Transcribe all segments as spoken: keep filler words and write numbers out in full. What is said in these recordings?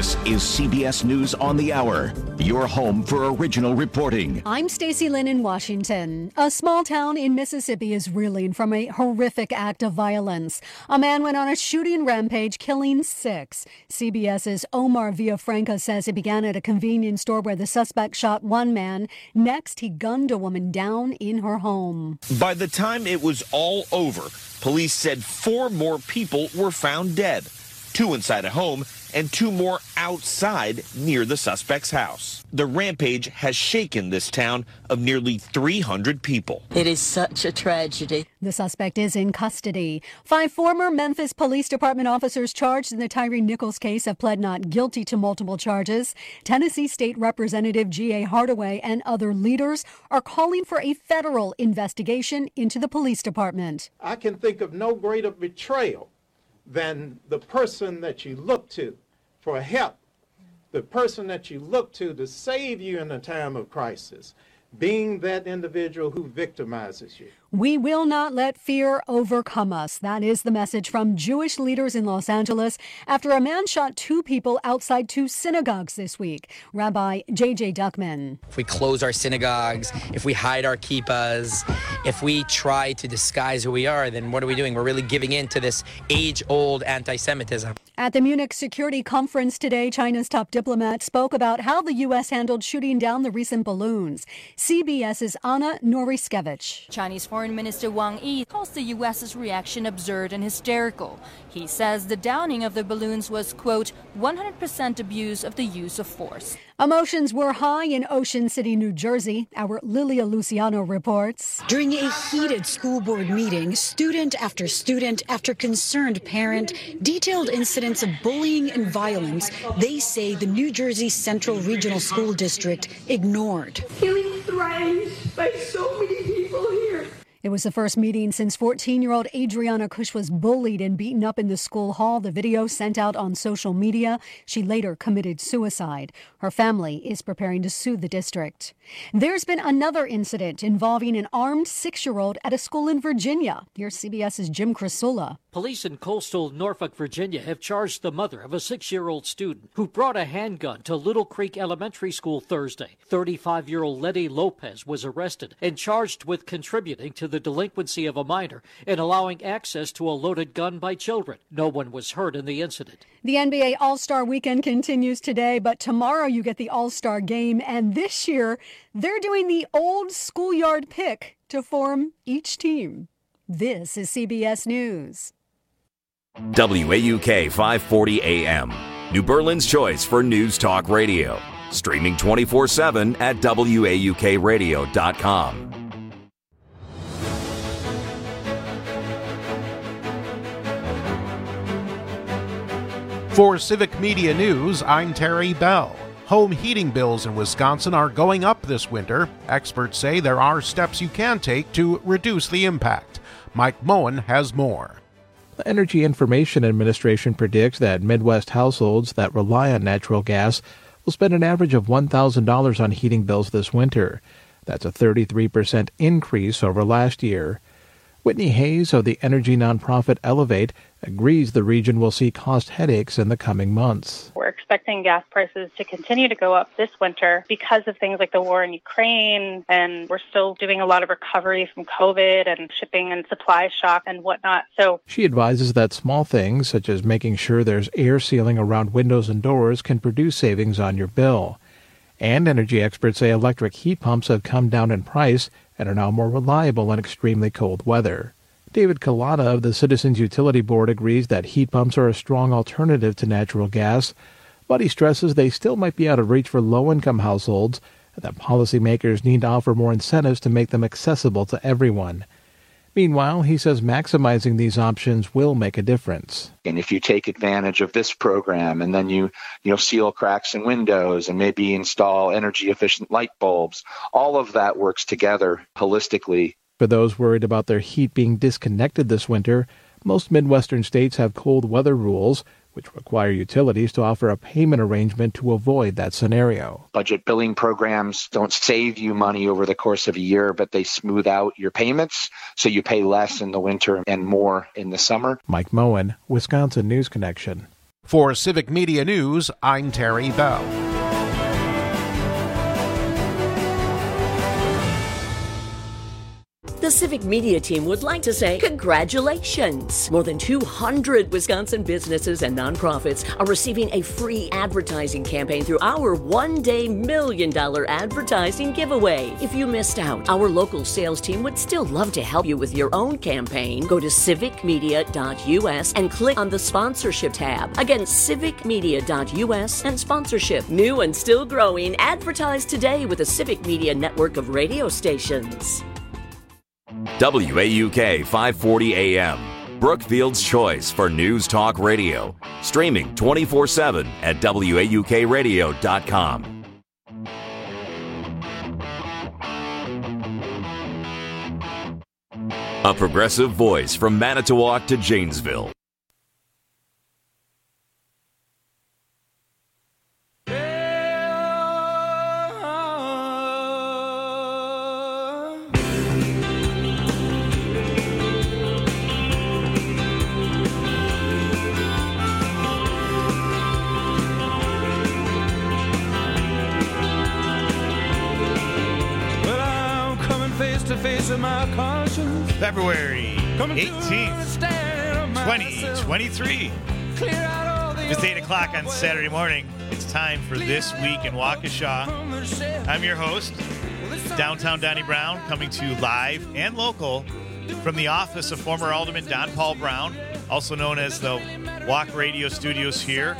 This is C B S News on the Hour, your home for original reporting. I'm Stacey Lynn in Washington. A small town in Mississippi is reeling from a horrific act of violence. A man went on a shooting rampage, killing six. CBS's Omar Villafranca says it began at a convenience store where the suspect shot one man. Next, he gunned a woman down in her home. By the time it was all over, police said four more people were found dead. Two inside a home and two more outside near the suspect's house. The rampage has shaken this town of nearly three hundred people. It is such a tragedy. The suspect is in custody. Five former Memphis Police Department officers charged in the Tyree Nichols case have pled not guilty to multiple charges. Tennessee State Representative G A Hardaway and other leaders are calling for a federal investigation into the police department. I can think of no greater betrayal than the person that you look to for help, the person that you look to to save you in a time of crisis, being that individual who victimizes you. We will not let fear overcome us. That is the message from Jewish leaders in Los Angeles after a man shot two people outside two synagogues this week. Rabbi J J Duckman. If we close our synagogues, if we hide our kippahs, if we try to disguise who we are, then what are we doing? We're really giving in to this age-old anti-Semitism. At the Munich Security Conference today, China's top diplomat spoke about how the U S handled shooting down the recent balloons. CBS's Anna Noriskevich. Chinese Foreign Minister Wang Yi calls the U S's reaction absurd and hysterical. He says the downing of the balloons was, quote, one hundred percent abuse of the use of force. Emotions were high in Ocean City, New Jersey. Our Lilia Luciano reports. During a heated school board meeting, student after student after concerned parent detailed incidents of bullying and violence they say the New Jersey Central Regional School District ignored. Feeling threatened by so many people here. It was the first meeting since fourteen-year-old Adriana Cush was bullied and beaten up in the school hall. The video sent out on social media. She later committed suicide. Her family is preparing to sue the district. There's been another incident involving an armed six-year-old at a school in Virginia. Here's CBS's Jim Crisula. Police in coastal Norfolk, Virginia have charged the mother of a six-year-old student who brought a handgun to Little Creek Elementary School Thursday. thirty-five-year-old Letty Lopez was arrested and charged with contributing to the delinquency of a minor and allowing access to a loaded gun by children. No one was hurt in the incident. The N B A All-Star Weekend continues today, but tomorrow you get the All-Star Game, and this year they're doing the old schoolyard pick to form each team. This is C B S News. W A U K five forty A M, New Berlin's choice for news talk radio. Streaming twenty-four seven at W A U K radio dot com. For Civic Media News, I'm Terry Bell. Home heating bills in Wisconsin are going up this winter. Experts say there are steps you can take to reduce the impact. Mike Moen has more. The Energy Information Administration predicts that Midwest households that rely on natural gas will spend an average of one thousand dollars on heating bills this winter. That's a thirty-three percent increase over last year. Whitney Hayes of the energy nonprofit Elevate agrees the region will see cost headaches in the coming months. We're expecting gas prices to continue to go up this winter because of things like the war in Ukraine, and we're still doing a lot of recovery from COVID and shipping and supply shock and whatnot. So she advises that small things, such as making sure there's air sealing around windows and doors, can produce savings on your bill. And energy experts say electric heat pumps have come down in price and are now more reliable in extremely cold weather. David Kalata of the Citizens Utility Board agrees that heat pumps are a strong alternative to natural gas, but he stresses they still might be out of reach for low-income households and that policymakers need to offer more incentives to make them accessible to everyone. Meanwhile, he says maximizing these options will make a difference. And if you take advantage of this program and then you, you know, seal cracks in windows and maybe install energy-efficient light bulbs, all of that works together holistically. For those worried about their heat being disconnected this winter, most Midwestern states have cold weather rules, which require utilities to offer a payment arrangement to avoid that scenario. Budget billing programs don't save you money over the course of a year, but they smooth out your payments, so you pay less in the winter and more in the summer. Mike Moen, Wisconsin News Connection. For Civic Media News, I'm Terry Bell. The Civic Media team would like to say congratulations. More than two hundred Wisconsin businesses and nonprofits are receiving a free advertising campaign through our one-day million dollar advertising giveaway. If you missed out, our local sales team would still love to help you with your own campaign. Go to civic media dot u s and click on the sponsorship tab. Again, civic media dot u s and sponsorship. New and still growing, advertise today with the Civic Media network of radio stations. W A U K five forty A M, Brookfield's choice for News Talk Radio. Streaming twenty-four seven at W A U K radio dot com. A progressive voice from Manitowoc to Janesville. February eighteenth, twenty twenty-three. It's eight o'clock on Saturday morning. It's time for This Week in Waukesha. I'm your host, Downtown Donnie Brown, coming to you live and local from the office of former Alderman Don Paul Brown, also known as the Walk Radio Studios here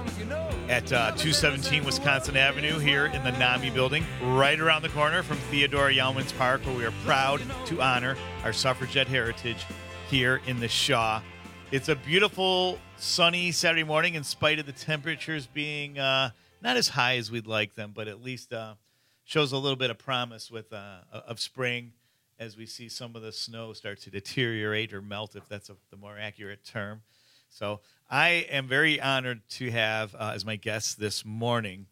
at uh, two seventeen Wisconsin Avenue here in the NAMI building, right around the corner from Theodore Yeomans Park, where we are proud to honor our suffragette heritage here in the Shaw. It's a beautiful, sunny Saturday morning in spite of the temperatures being uh, not as high as we'd like them, but at least uh, shows a little bit of promise with uh, of spring as we see some of the snow start to deteriorate or melt, if that's a, the more accurate term. So I am very honored to have uh, as my guest this morning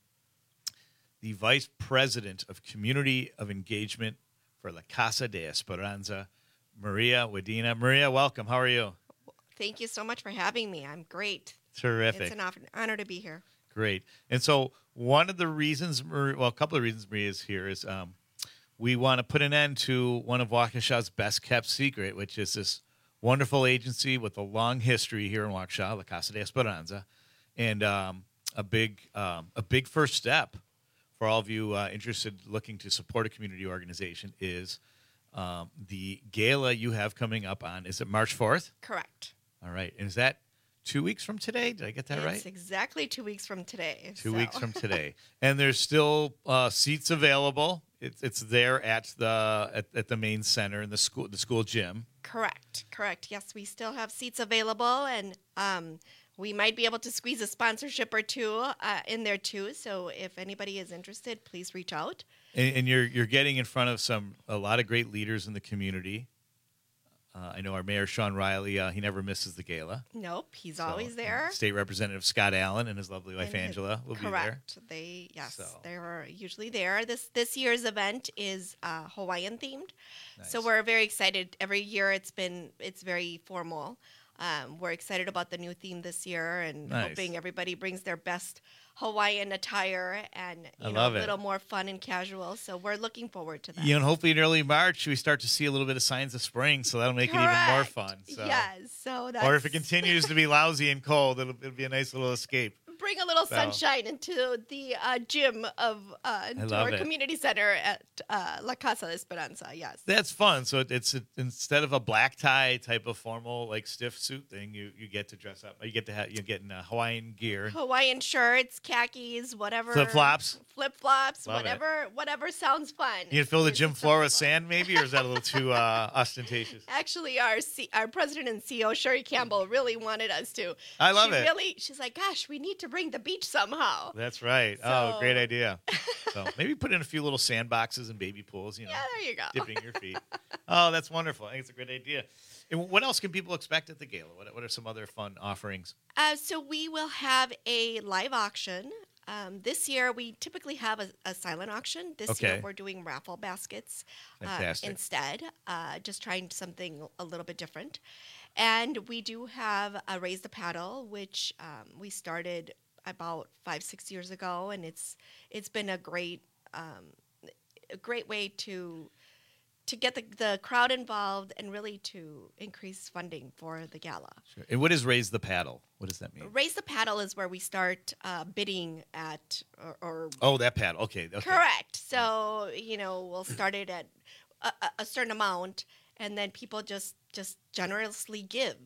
the Vice President of Community of Engagement for La Casa de Esperanza, Maria Wadena. Maria, welcome. How are you? Thank you so much for having me. I'm great. Terrific. It's an honor to be here. Great. And so one of the reasons, well, a couple of reasons Maria is here is um, we want to put an end to one of Waukesha's best-kept secret, which is this wonderful agency with a long history here in Waukesha, La Casa de Esperanza, and um, a big um, a big first step for all of you uh, interested looking to support a community organization is um, the gala you have coming up on, is it March fourth? Correct. All right. And is that two weeks from today? Did I get that it's right? It's exactly two weeks from today. Two so. weeks from today. And there's still uh, seats available. It's it's there at the at, at the main center in the school the school gym. Correct, correct. Yes, we still have seats available, and um, we might be able to squeeze a sponsorship or two uh, in there too. So if anybody is interested, please reach out. And, and you're you're getting in front of some a lot of great leaders in the community. Uh, I know our Mayor Sean Riley. Uh, he never misses the gala. Nope, he's so, always there. Uh, State Representative Scott Allen and his lovely wife and Angela will correct. be there. Correct. They yes, so. they are usually there. This this year's event is uh, Hawaiian themed, nice. So we're very excited. Every year it's been it's very formal. Um, we're excited about the new theme this year and nice. hoping everybody brings their best Hawaiian attire and you I know, love a little it. more fun and casual. So we're looking forward to that. You know, and hopefully in early March we start to see a little bit of signs of spring, so that'll make Correct. it even more fun. So. Yes. So that's... Or if it continues to be lousy and cold, it'll, it'll be a nice little escape. Bring a little so. sunshine into the uh, gym of uh, into our it. community center at uh, La Casa de Esperanza. Yes, that's fun. So it's a, instead of a black tie type of formal like stiff suit thing, you, you get to dress up. You get to have you get in uh, Hawaiian gear, Hawaiian shirts, khakis, whatever, flip flops, flip flops, Love whatever, it. whatever sounds fun. You can fill the gym floor with sand, maybe, or is that a little too uh, ostentatious? Actually, our C- our president and C E O Sherry Campbell really wanted us to. I love she it. Really, she's like, gosh, we need to bring the beach somehow. That's right. So... Oh, great idea. So maybe put in a few little sandboxes and baby pools, you know. Yeah, there you go. Dipping your feet. Oh, that's wonderful. I think it's a great idea. And what else can people expect at the gala? What, what are some other fun offerings? Uh, so we will have a live auction Um, this year, we typically have a, a silent auction. This Okay. year, we're doing raffle baskets uh, Fantastic. instead, uh, just trying something a little bit different. And we do have a Raise the Paddle, which um, we started about five, six years ago, and it's it's been a great um, a great way to to get the, the crowd involved and really to increase funding for the gala. Sure. And what is Raise the Paddle? What does that mean? Raise the Paddle is where we start uh, bidding at or, or Oh, that paddle. Okay. okay. correct. So you know we'll start it at a, a- a certain amount, and then people just just generously give,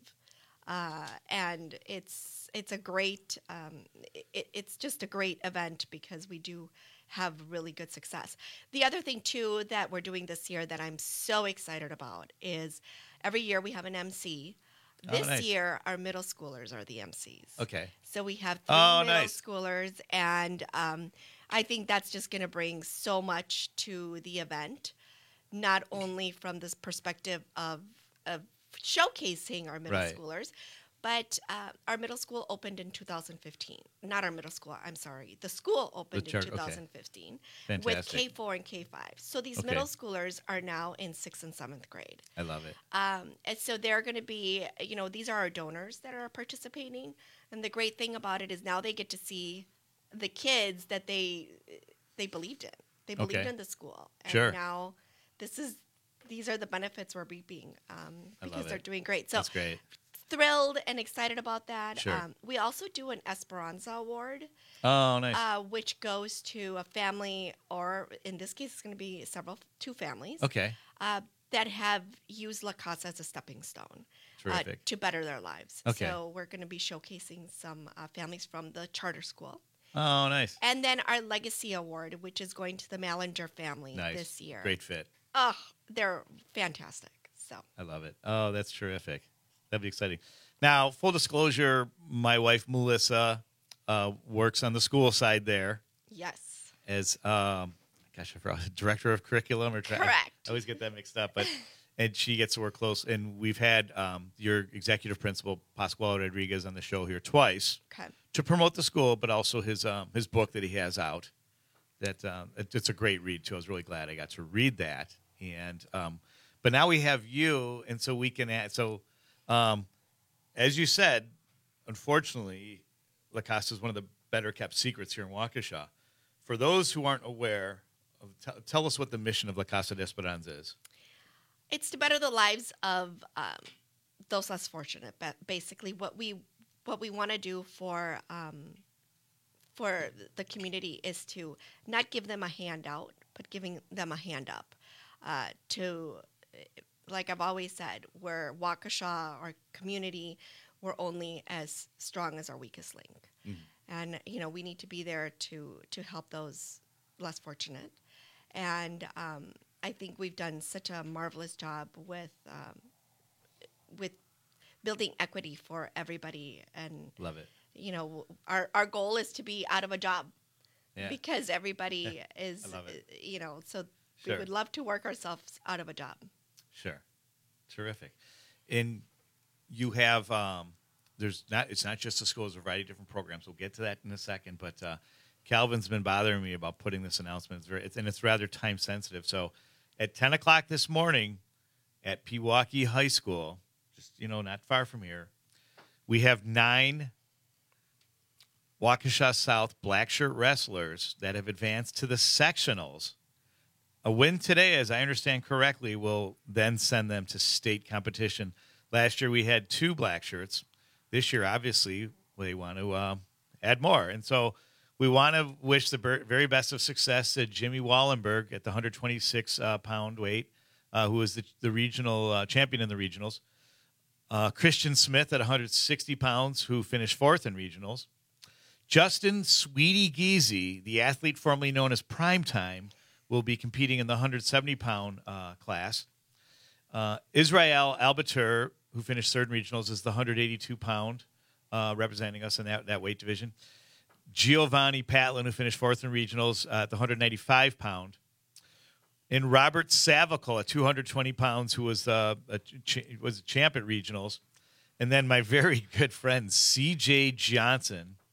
uh, and it's it's a great um, it, it's just a great event because we do have really good success. The other thing too that we're doing this year that I'm so excited about is every year we have an M C. Oh, This nice. year our middle schoolers are the M Cs. Okay. So we have three Oh, middle nice. schoolers, and um, I think that's just going to bring so much to the event, not only from this perspective of, of showcasing our middle Right. schoolers, but uh, our middle school opened in two thousand fifteen. Not our middle school, I'm sorry. The school opened church, in okay. two thousand fifteen with Fantastic. K four and K five. So these Okay. middle schoolers are now in sixth and seventh grade. I love it. Um, and so they're going to be, you know, these are our donors that are participating. And the great thing about it is now they get to see the kids that they they believed in. They believed Okay. in the school. And Sure. now this is these are the benefits we're reaping um, I because love they're it. doing great. So That's great. thrilled and excited about that. Sure. Um, we also do an Esperanza Award. Oh, nice. Uh, which goes to a family, or in this case, it's going to be several, two families. Okay. Uh, that have used La Casa as a stepping stone uh, Terrific. to better their lives. Okay. So we're going to be showcasing some uh, families from the charter school. Oh, nice. And then our Legacy Award, which is going to the Mallinger family Nice. this year. Great fit. Oh, they're fantastic. So I love it. Oh, that's terrific. That'd be exciting. Now, full disclosure, my wife Melissa uh, works on the school side there yes. as, um, gosh, I forgot, director of curriculum or tra- Correct. I always get that mixed up, but and she gets to work close. And we've had um, your executive principal Pascual Rodriguez on the show here twice Okay. to promote the school, but also his um, his book that he has out. That um, it, it's a great read too. I was really glad I got to read that. And um, but now we have you, and so we can add. So um, as you said, unfortunately, La Casa is one of the better kept secrets here in Waukesha. For those who aren't aware, of, t- tell us what the mission of La Casa de Esperanza is. It's to better the lives of um, those less fortunate. But basically, what we what we want to do for um, for the community is to not give them a handout, but giving them a hand up. Uh, to, like I've always said, we're Waukesha, our community, we're only as strong as our weakest link. Mhm. And you know we need to be there to to help those less fortunate. And um, I think we've done such a marvelous job with um, with building equity for everybody. And Love it. you know, our our goal is to be out of a job Yeah. because everybody is, I love it. uh, you know, so Sure. we would love to work ourselves out of a job. Sure. Terrific. And you have um, there's not it's not just the school, there's a variety of different programs. We'll get to that in a second, but uh, Calvin's been bothering me about putting this announcement. It's very, it's, and it's rather time sensitive. So at ten o'clock this morning at Pewaukee High School, just you know, not far from here, we have nine Waukesha South black shirt wrestlers that have advanced to the sectionals. A win today, as I understand correctly, will then send them to state competition. Last year we had two black shirts. This year, obviously, they want to uh, add more. And so we want to wish the ber- very best of success to Jimmy Wallenberg at the one twenty-six uh, pound weight, uh, who is the, the regional uh, champion in the regionals. Uh, Christian Smith at one sixty pounds, who finished fourth in regionals. Justin Sweetie Geezy, the athlete formerly known as Primetime, will be competing in the one seventy pound uh, class. Uh, Israel Albatur, who finished third in regionals, is the one eighty-two pound, uh, representing us in that, that weight division. Giovanni Patlin, who finished fourth in regionals, uh, at the one ninety-five pound. And Robert Savicle at two hundred twenty pounds, who was, uh, a ch- was a champ at regionals. And then my very good friend, C J Johnson,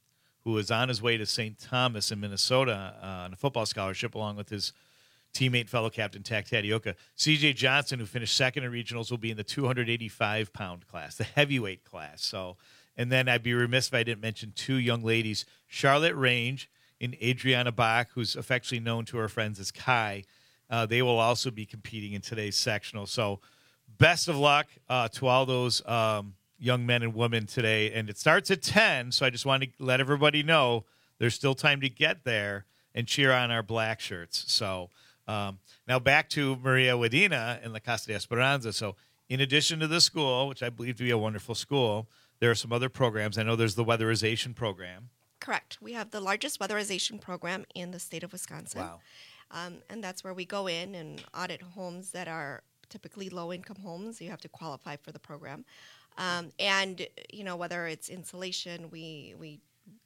who was on his way to Saint Thomas in Minnesota uh, on a football scholarship along with his teammate, fellow captain, Tak Tadioka. C J Johnson, who finished second in regionals, will be in the two eighty-five pound class, the heavyweight class. So, and then I'd be remiss if I didn't mention two young ladies, Charlotte Range and Adriana Bach, who's affectionately known to her friends as Kai. Uh, they will also be competing in today's sectional. So best of luck uh, to all those um, young men and women today. And it starts at ten, so I just want to let everybody know there's still time to get there and cheer on our black shirts. So um, now back to Maria Wadena in La Casa de Esperanza. So in addition to the school, which I believe to be a wonderful school, there are some other programs. I know there's the weatherization program. Correct. We have the largest weatherization program in the state of Wisconsin. Wow. Um, and that's where we go in and audit homes that are typically low-income homes. You have to qualify for the program. Um, and, you know, whether it's insulation, we we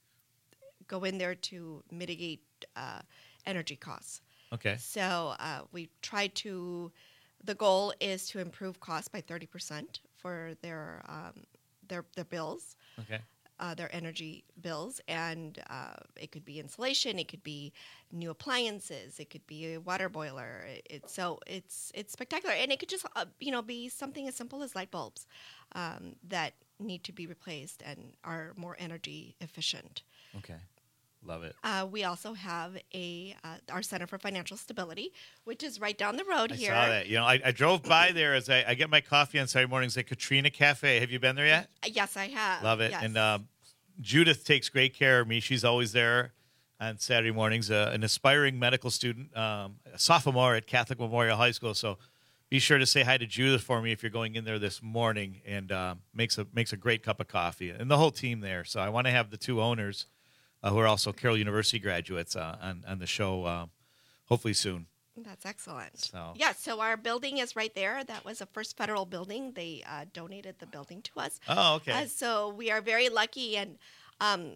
go in there to mitigate uh, energy costs. Okay. So uh, we try to, the goal is to improve costs by thirty percent for their um, their their bills. Okay. Uh, their energy bills, and uh, it could be insulation, it could be new appliances, it could be a water boiler. It, it, so it's it's spectacular, and it could just uh, you know be something as simple as light bulbs um, that need to be replaced and are more energy efficient. Okay, love it. Uh, we also have a uh, our Center for Financial Stability, which is right down the road I here. saw that. You know, I, I drove by there as I, I get my coffee on Saturday mornings at Katrina Cafe. Have you been there yet? Yes, I have. Love it. Yes. And um, Judith takes great care of me. She's always there on Saturday mornings. Uh, an aspiring medical student, um, a sophomore at Catholic Memorial High School. So be sure to say hi to Judith for me if you're going in there this morning. And um, makes a makes a great cup of coffee. And the whole team there. So I want to have the two owners, uh, who are also Carroll University graduates, uh, on on the show, uh, hopefully soon. That's excellent. So. Yeah, so our building is right there. That was a First Federal building. They uh, donated the building to us. Oh, okay. Uh, so we are very lucky, and um,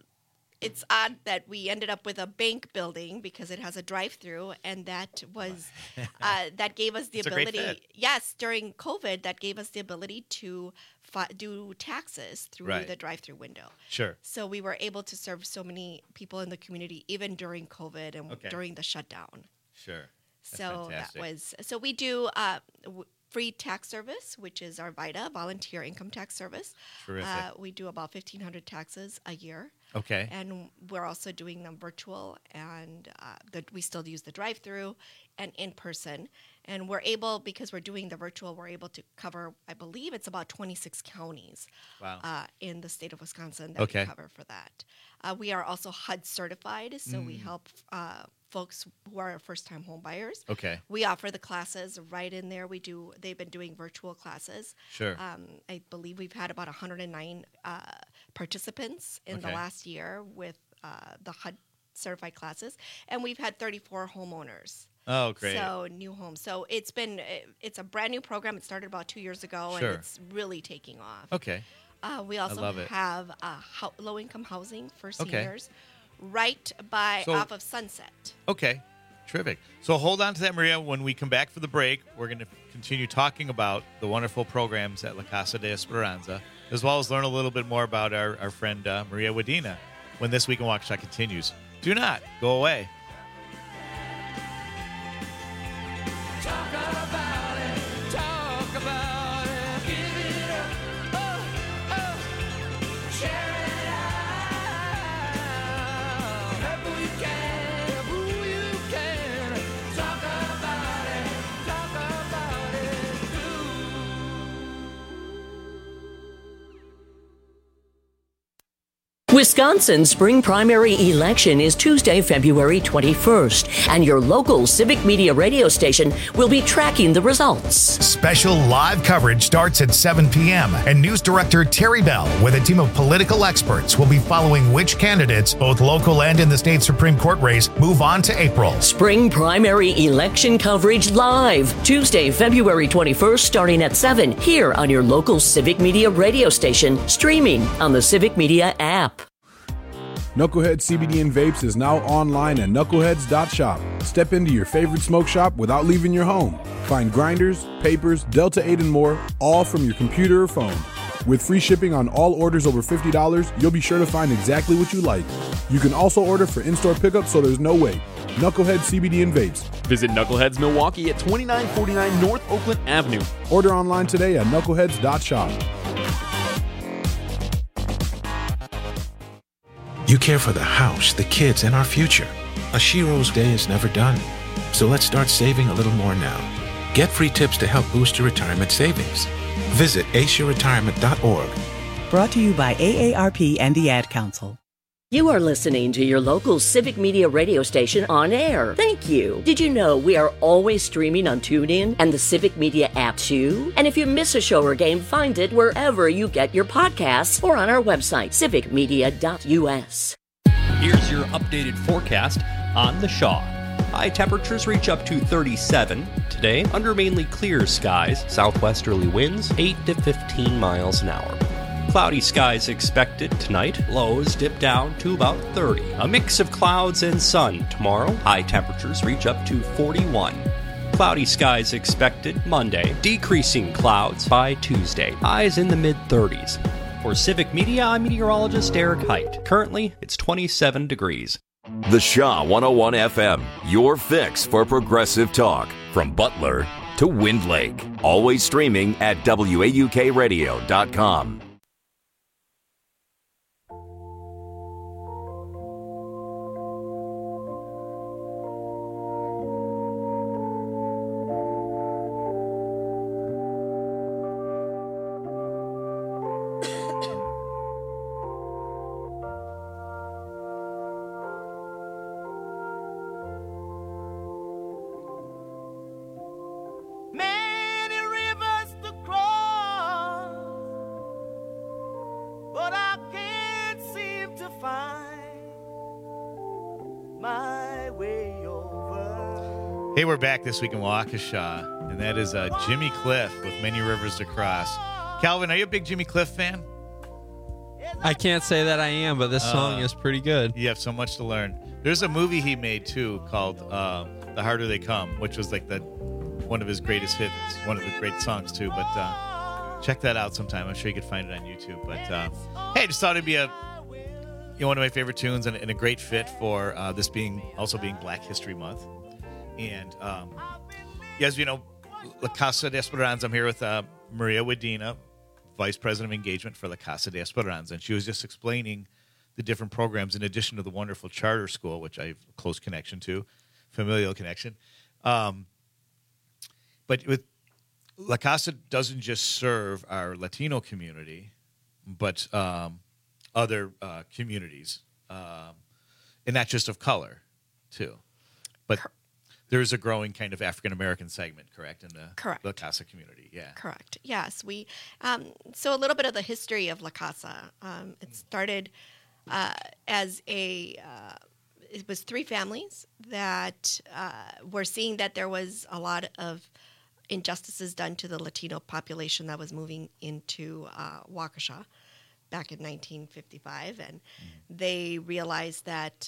it's odd that we ended up with a bank building because it has a drive-through, and that was uh, that gave us the It's a great ability. fit. Yes, during COVID, that gave us the ability to fi- do taxes through Right. the drive-through window. Sure. So we were able to serve so many people in the community, even during COVID and Okay. during the shutdown. Sure. That's So fantastic. that was so we do uh, w- free tax service, which is our VITA, volunteer income tax service. Terrific. Uh, we do about fifteen hundred taxes a year. Okay. And we're also doing them virtual, and uh, the, we still use the drive-through and in person. And we're able, because we're doing the virtual, we're able to cover, I believe it's about twenty-six counties Wow. uh, in the state of Wisconsin that Okay. we cover for that. Uh, we are also H U D certified, so we Mm. help uh, folks who are first-time home buyers. Okay. We offer the classes right in there. We do. They've been doing virtual classes. Sure. Um, I believe we've had about one hundred nine uh, participants in the Okay. last year with uh, the H U D certified classes, and we've had thirty-four homeowners. Oh, great. So new homes. So it's been it's a brand new program. It started about two years ago, Sure. and it's really taking off. Okay. Uh, we also love it. have uh, ho- low-income housing for Okay. seniors, right by So- off of Sunset. Okay, terrific. So hold on to that, Maria. When we come back for the break, we're going to continue talking about the wonderful programs at La Casa de Esperanza, as well as learn a little bit more about our, our friend uh, Maria Wadena when This Week in Waukesha continues. Do not go away. Talk about it, talk about it, give it up, oh, oh, share it out, wherever you can, who you can, talk about it, talk about it, Wisconsin's spring primary election is Tuesday, February twenty-first, and your local civic media radio station will be tracking the results. Special live coverage starts at seven p.m. and News Director Terry Bell, with a team of political experts, will be following which candidates, both local and in the state Supreme Court race, move on to April. Spring primary election coverage live Tuesday, February twenty-first, starting at seven, here on your local civic media radio station, streaming on the Civic Media app. Knucklehead C B D and Vapes is now online at knuckleheads dot shop. Step into your favorite smoke shop without leaving your home. Find grinders, papers, Delta eight, and more, all from your computer or phone. With free shipping on all orders over fifty dollars, you'll be sure to find exactly what you like. You can also order for in-store pickup so there's no wait. Knucklehead C B D and Vapes. Visit Knuckleheads Milwaukee at twenty-nine forty-nine North Oakland Avenue. Order online today at knuckleheads dot shop. You care for the house, the kids, and our future. A Shiro's day is never done. So let's start saving a little more now. Get free tips to help boost your retirement savings. Visit asia retirement dot org. Brought to you by A A R P and the Ad Council. You are listening to your local Civic Media radio station on air. Thank you. Did you know we are always streaming on TuneIn and the Civic Media app too? And if you miss a show or game, find it wherever you get your podcasts or on our website, civic media dot u s. Here's your updated forecast on the Shaw. High temperatures reach up to thirty-seven today under mainly clear skies. Southwesterly winds eight to fifteen miles an hour. Cloudy skies expected tonight. Lows dip down to about thirty. A mix of clouds and sun tomorrow. High temperatures reach up to forty-one. Cloudy skies expected Monday. Decreasing clouds by Tuesday. Highs in the mid-thirties. For Civic Media, I'm meteorologist Eric Height. Currently, it's twenty-seven degrees. The Shaw one oh one F M, your fix for progressive talk. From Butler to Wind Lake. Always streaming at W A U K radio dot com. Hey, we're back this week in Waukesha, and that is uh, Jimmy Cliff with Many Rivers to Cross. Calvin, are you a big Jimmy Cliff fan? I can't say that I am, but this song Uh, is pretty good. You have so much to learn. There's a movie he made, too, called uh, The Harder They Come, which was like the one of his greatest hits, one of the great songs, too. But uh, check that out sometime. I'm sure you could find it on YouTube. But uh, hey, I just thought it'd be a you know, one of my favorite tunes and, and a great fit for uh, this being also being Black History Month. And um, as you know, La Casa de Esperanza, I'm here with uh, Maria Wadena, Vice President of Engagement for La Casa de Esperanza. And she was just explaining the different programs in addition to the wonderful charter school, which I have a close connection to, familial connection. Um, but with La Casa doesn't just serve our Latino community, but um, other uh, communities, um, and not just of color, too. But there's a growing kind of African-American segment, correct, in the Correct. La Casa community, yeah. Correct. Yes, we. Um, so a little bit of the history of La Casa. Um, it started uh, as a. Uh, it was three families that uh, were seeing that there was a lot of injustices done to the Latino population that was moving into uh, Waukesha back in nineteen fifty-five, and mm-hmm. they realized that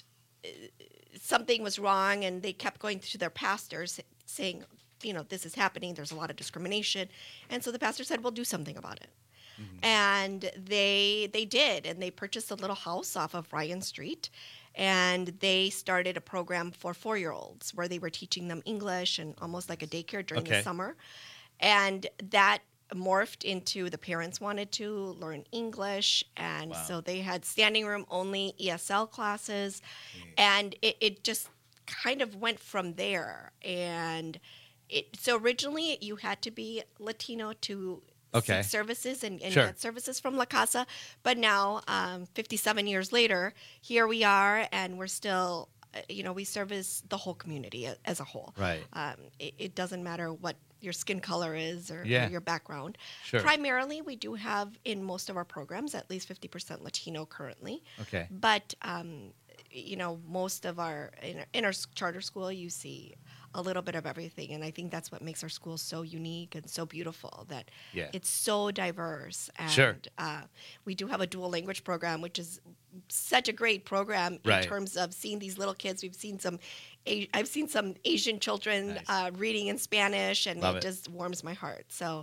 something was wrong, and they kept going to their pastors saying, you know, this is happening, there's a lot of discrimination. And so the pastor said, well, do something about it. Mm-hmm. And they they did, and they purchased a little house off of Ryan Street, and they started a program for four-year-olds where they were teaching them English and almost like a daycare during Okay. the summer. And that morphed into the parents wanted to learn English, and Wow. so they had standing room only E S L classes, and it, it just kind of went from there. And it so originally you had to be Latino to Okay. seek services and, and Sure. get services from La Casa, but now um, fifty-seven years later, here we are, and we're still, uh, you know, we service the whole community a- as a whole. Right. Um, it, it doesn't matter what your skin color is or, or Yeah. your background. Sure. Primarily, we do have in most of our programs at least fifty percent Latino currently. Okay. But, um, you know, most of our in, our, in our s- charter school, you see a little bit of everything. And I think that's what makes our school so unique and so beautiful, that Yeah. it's so diverse. And Sure. uh, we do have a dual language program, which is such a great program Right. in terms of seeing these little kids. We've seen some, A- I've seen some Asian children Nice. uh, reading in Spanish, and Love it, it. just warms my heart. So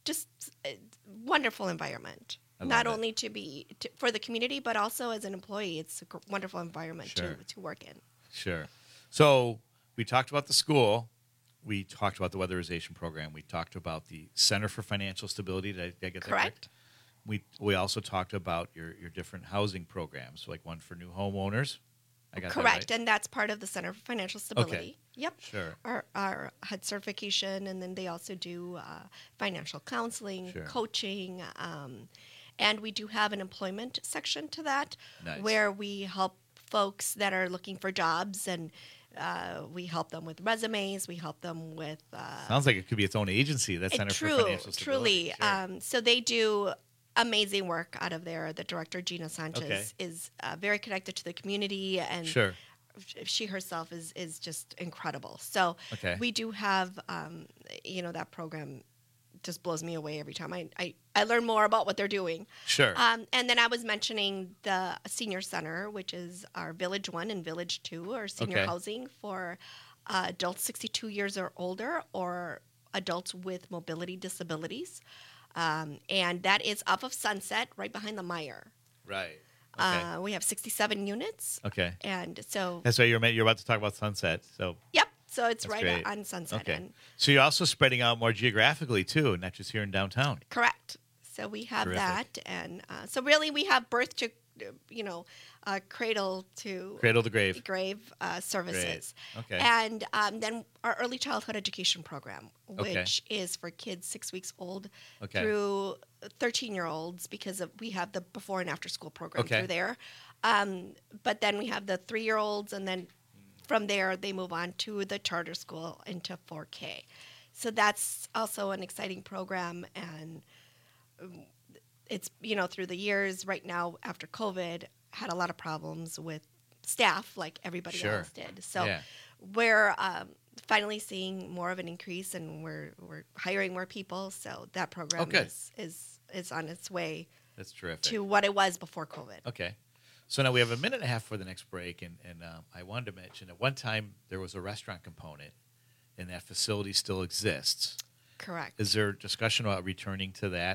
just a wonderful environment. I love Not it. only to be to, for the community, but also as an employee, it's a gr- wonderful environment Sure. to to work in. Sure. So we talked about the school. We talked about the weatherization program. We talked about the Center for Financial Stability. Did I, did I get that Correct. We we also talked about your, your different housing programs, like one for new homeowners. I got Correct, that right? and that's part of the Center for Financial Stability. Yep. Sure. Our, our H U D certification, and then they also do uh, financial counseling, Sure. coaching, um, and we do have an employment section to that, Nice. where we help folks that are looking for jobs, and uh, we help them with resumes. We help them with. Uh, Sounds like it could be its own agency. That it- Center true, for Financial Stability. truly. Um, so they do amazing work out of there. The director, Gina Sanchez, Okay. is uh, very connected to the community, and Sure. she herself is is just incredible. So Okay. we do have, um, you know, that program just blows me away every time I, I, I learn more about what they're doing. Sure. Um, and then I was mentioning the senior center, which is our Village One and Village Two, or senior Okay. housing for uh, adults sixty-two years or older, or adults with mobility disabilities. Um, and that is off of Sunset, right behind the Meyer. Right. Okay. Uh, we have sixty-seven units. Okay. And so, That's why you're ma- you're about to talk about Sunset. So yep. So it's that's right great. on Sunset. Okay. And So you're also spreading out more geographically too, not just here in downtown. correct. So we have Terrific. that. And uh, so really we have birth to, you know, uh, cradle to Cradle to grave. grave uh, services. Okay. And um, then our early childhood education program, Okay. which is for kids six weeks old Okay. through thirteen-year-olds, because of, we have the before and after school program Okay. through there. Um, but then we have the three-year-olds, and then from there they move on to the charter school into four K. So that's also an exciting program, and um, it's, you know, through the years right now after COVID, had a lot of problems with staff like everybody Sure. else did. So Yeah. we're um, finally seeing more of an increase, and we're we're hiring more people. So that program Oh, good. is, is is on its way That's terrific. to what it was before COVID. Okay. So now we have a minute and a half for the next break, and, and uh, I wanted to mention at one time there was a restaurant component, and that facility still exists. Correct. Is there discussion about returning to that?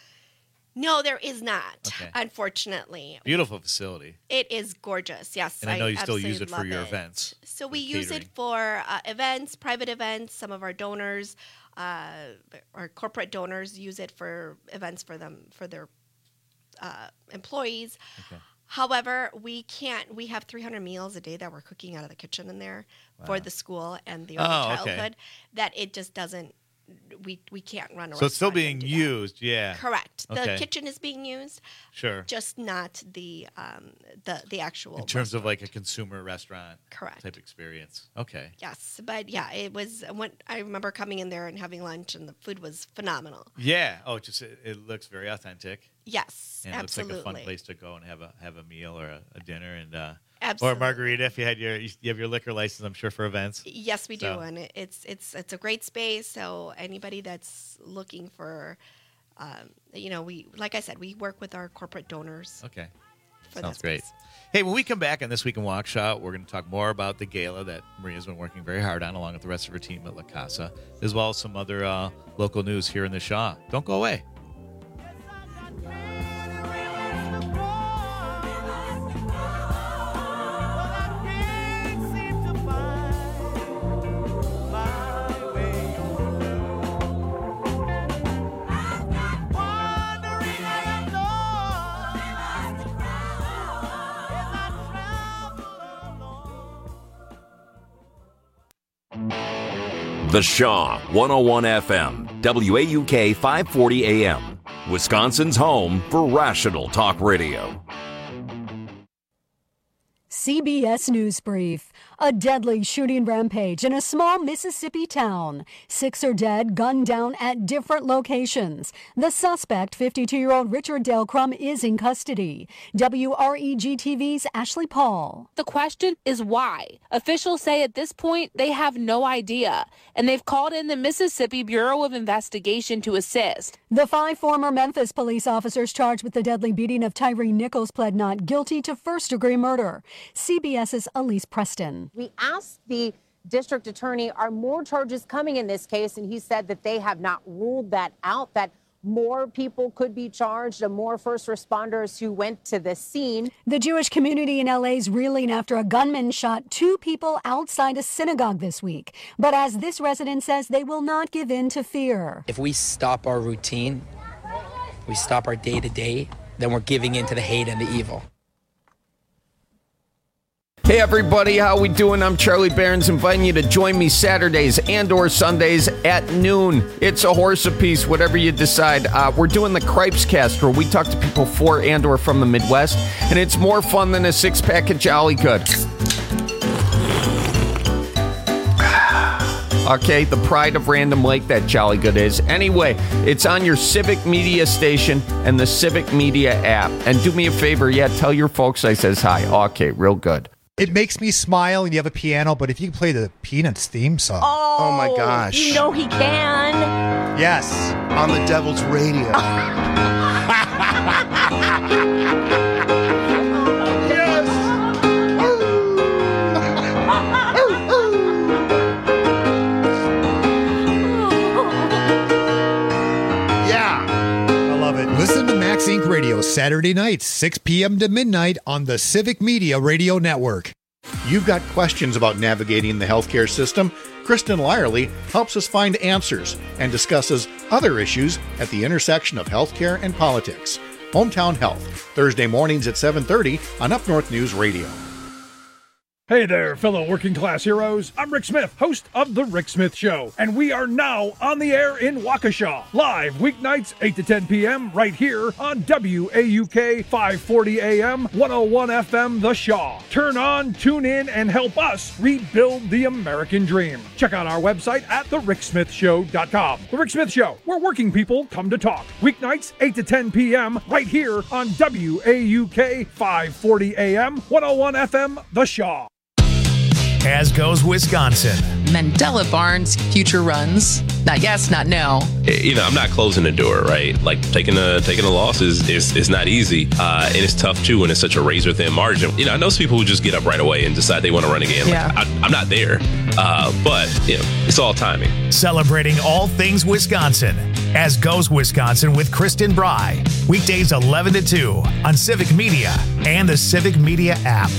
No, there is not, Okay. unfortunately. Beautiful facility. It is gorgeous, yes. And I know you still absolutely use it for love your it. events. So we and use catering. it for uh, events, private events. Some of our donors, uh, our corporate donors, use it for events for them for their uh, employees. Okay. However, we can't. We have three hundred meals a day that we're cooking out of the kitchen in there for Wow. the school and the early Oh, okay. childhood. That it just doesn't. We we can't run a So it's still restaurant being and do that. used, yeah. Correct. The Okay. kitchen is being used. Sure. Just not the um, the the actual. In terms of like a consumer restaurant Correct. type experience. Okay. Yes, but yeah, it was. When I remember coming in there and having lunch, and the food was phenomenal. Yeah. Oh, just it, it looks very authentic. Yes, And it looks like a fun absolutely. place to go and have a have a meal or a, a dinner and uh, Absolutely. or a margarita if you had your you have your liquor license. I'm sure for events. Yes, we do, So- and it- it's it's it's a great space. So anybody that's looking for, um, you know, we like I said, we work with our corporate donors. Okay. For Sounds that great. space. Hey, when we come back on This Week in Waukesha, we're going to talk more about the gala that Maria's been working very hard on, along with the rest of her team at La Casa, as well as some other uh, local news here in the Shaw. Don't go away. The Shaw one oh one F M, W A U K five forty A M, Wisconsin's home for rational talk radio. C B S News Brief. A deadly shooting rampage in a small Mississippi town. Six are dead, gunned down at different locations. The suspect, fifty-two-year-old Richard Dale Crum, is in custody. W R E G T V's Ashley Paul. The question is why? Officials say at this point they have no idea, and they've called in the Mississippi Bureau of Investigation to assist. The five former Memphis police officers charged with the deadly beating of Tyree Nichols pled not guilty to first-degree murder. CBS's Elise Preston. We asked the district attorney, are more charges coming in this case? And he said that they have not ruled that out, that more people could be charged, and more first responders who went to the scene. The Jewish community in L A is reeling after a gunman shot two people outside a synagogue this week. But as this resident says, they will not give in to fear. If we stop our routine, we stop our day-to-day, then we're giving in to the hate and the evil. Hey everybody, how we doing? I'm Charlie Barons, inviting you to join me Saturdays and or Sundays at noon. It's a horse apiece, whatever you decide. Uh, we're doing the Cripes Cast, where we talk to people for and or from the Midwest, and it's more fun than a six-pack of Jolly Good. Okay, the pride of Random Lake, that Jolly Good is. Anyway, it's on your Civic Media station and the Civic Media app. And do me a favor, yeah, tell your folks I says hi. Okay, real good. It makes me smile and you have a piano, but if you can play the Peanuts theme song. Oh, oh my gosh. You know he can. Yes. On the Devil's Radio. Listen to Max Incorporated. Radio Saturday nights, six p.m. to midnight on the Civic Media Radio Network. You've got questions about navigating the healthcare system? Kristen Lyerly helps us find answers and discusses other issues at the intersection of healthcare and politics. Hometown Health, Thursday mornings at seven thirty on Up North News Radio. Hey there, fellow working class heroes. I'm Rick Smith, host of The Rick Smith Show, and we are now on the air in Waukesha, live weeknights eight to ten p.m. right here on W A U K five forty A M, one oh one F M The Shaw. Turn on, tune in, and help us rebuild the American dream. Check out our website at the rick smith show dot com. The Rick Smith Show, where working people come to talk. Weeknights eight to ten p.m. right here on W A U K five forty A M, one oh one F M The Shaw. As goes Wisconsin. Mandela Barnes future runs. Not yes, not no. You know, I'm not closing the door, right? Like taking a taking a loss is is, is not easy, uh, and it's tough too when it's such a razor thin margin. You know, I know some people who just get up right away and decide they want to run again. Yeah. Like, I, I'm not there, uh, but you know, it's all timing. Celebrating all things Wisconsin. As goes Wisconsin with Kristen Bry. Weekdays eleven to two on Civic Media and the Civic Media app.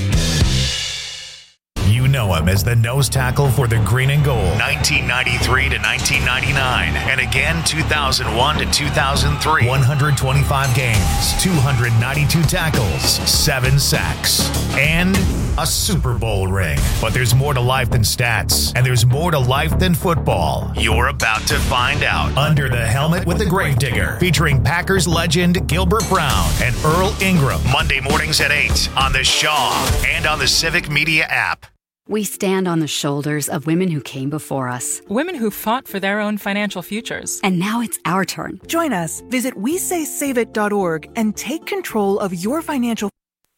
You know him as the nose tackle for the green and gold. nineteen ninety-three to nineteen ninety-nine. And again, two thousand one to two thousand three. one hundred twenty-five games, two hundred ninety-two tackles, seven sacks, and a Super Bowl ring. But there's more to life than stats, and there's more to life than football. You're about to find out. Under the Helmet with the Gravedigger, featuring Packers legend Gilbert Brown and Earl Ingram. Monday mornings at eight on the Shaw and on the Civic Media app. We stand on the shoulders of women who came before us. Women who fought for their own financial futures. And now it's our turn. Join us. Visit we say save it dot org and take control of your financial.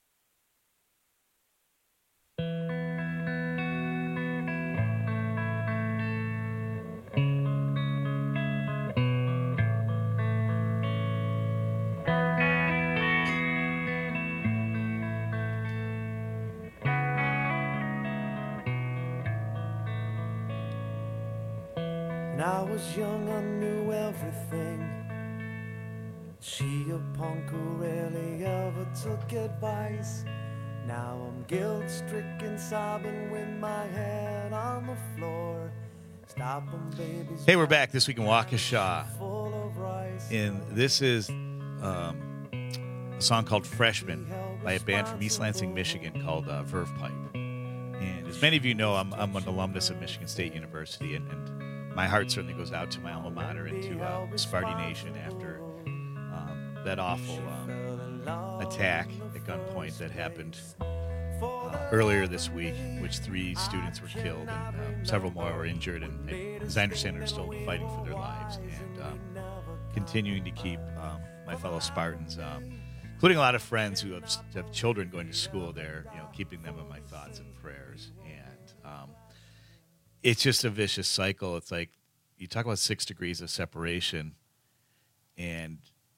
When I was young, I knew everything. She a punk who rarely ever took advice. Now I'm guilt-stricken, sobbing with my head on the floor. Stopping babies. Hey, we're back this week in Waukesha. And this is um, a song called Freshman by a band from East Lansing, Michigan called uh, Verve Pipe. And as many of you know, I'm, I'm an alumnus of Michigan State University, and, and my heart certainly goes out to my alma mater and to uh, Sparty Nation after um, that awful um, attack at gunpoint that happened uh, earlier this week, which three students were killed and uh, several more were injured, and, and as I understand, are still fighting for their lives, and um, continuing to keep um, my fellow Spartans, um, including a lot of friends who have, have children going to school there, you know, keeping them in my thoughts and prayers. And um, it's just a vicious cycle. It's like you talk about six degrees of separation, and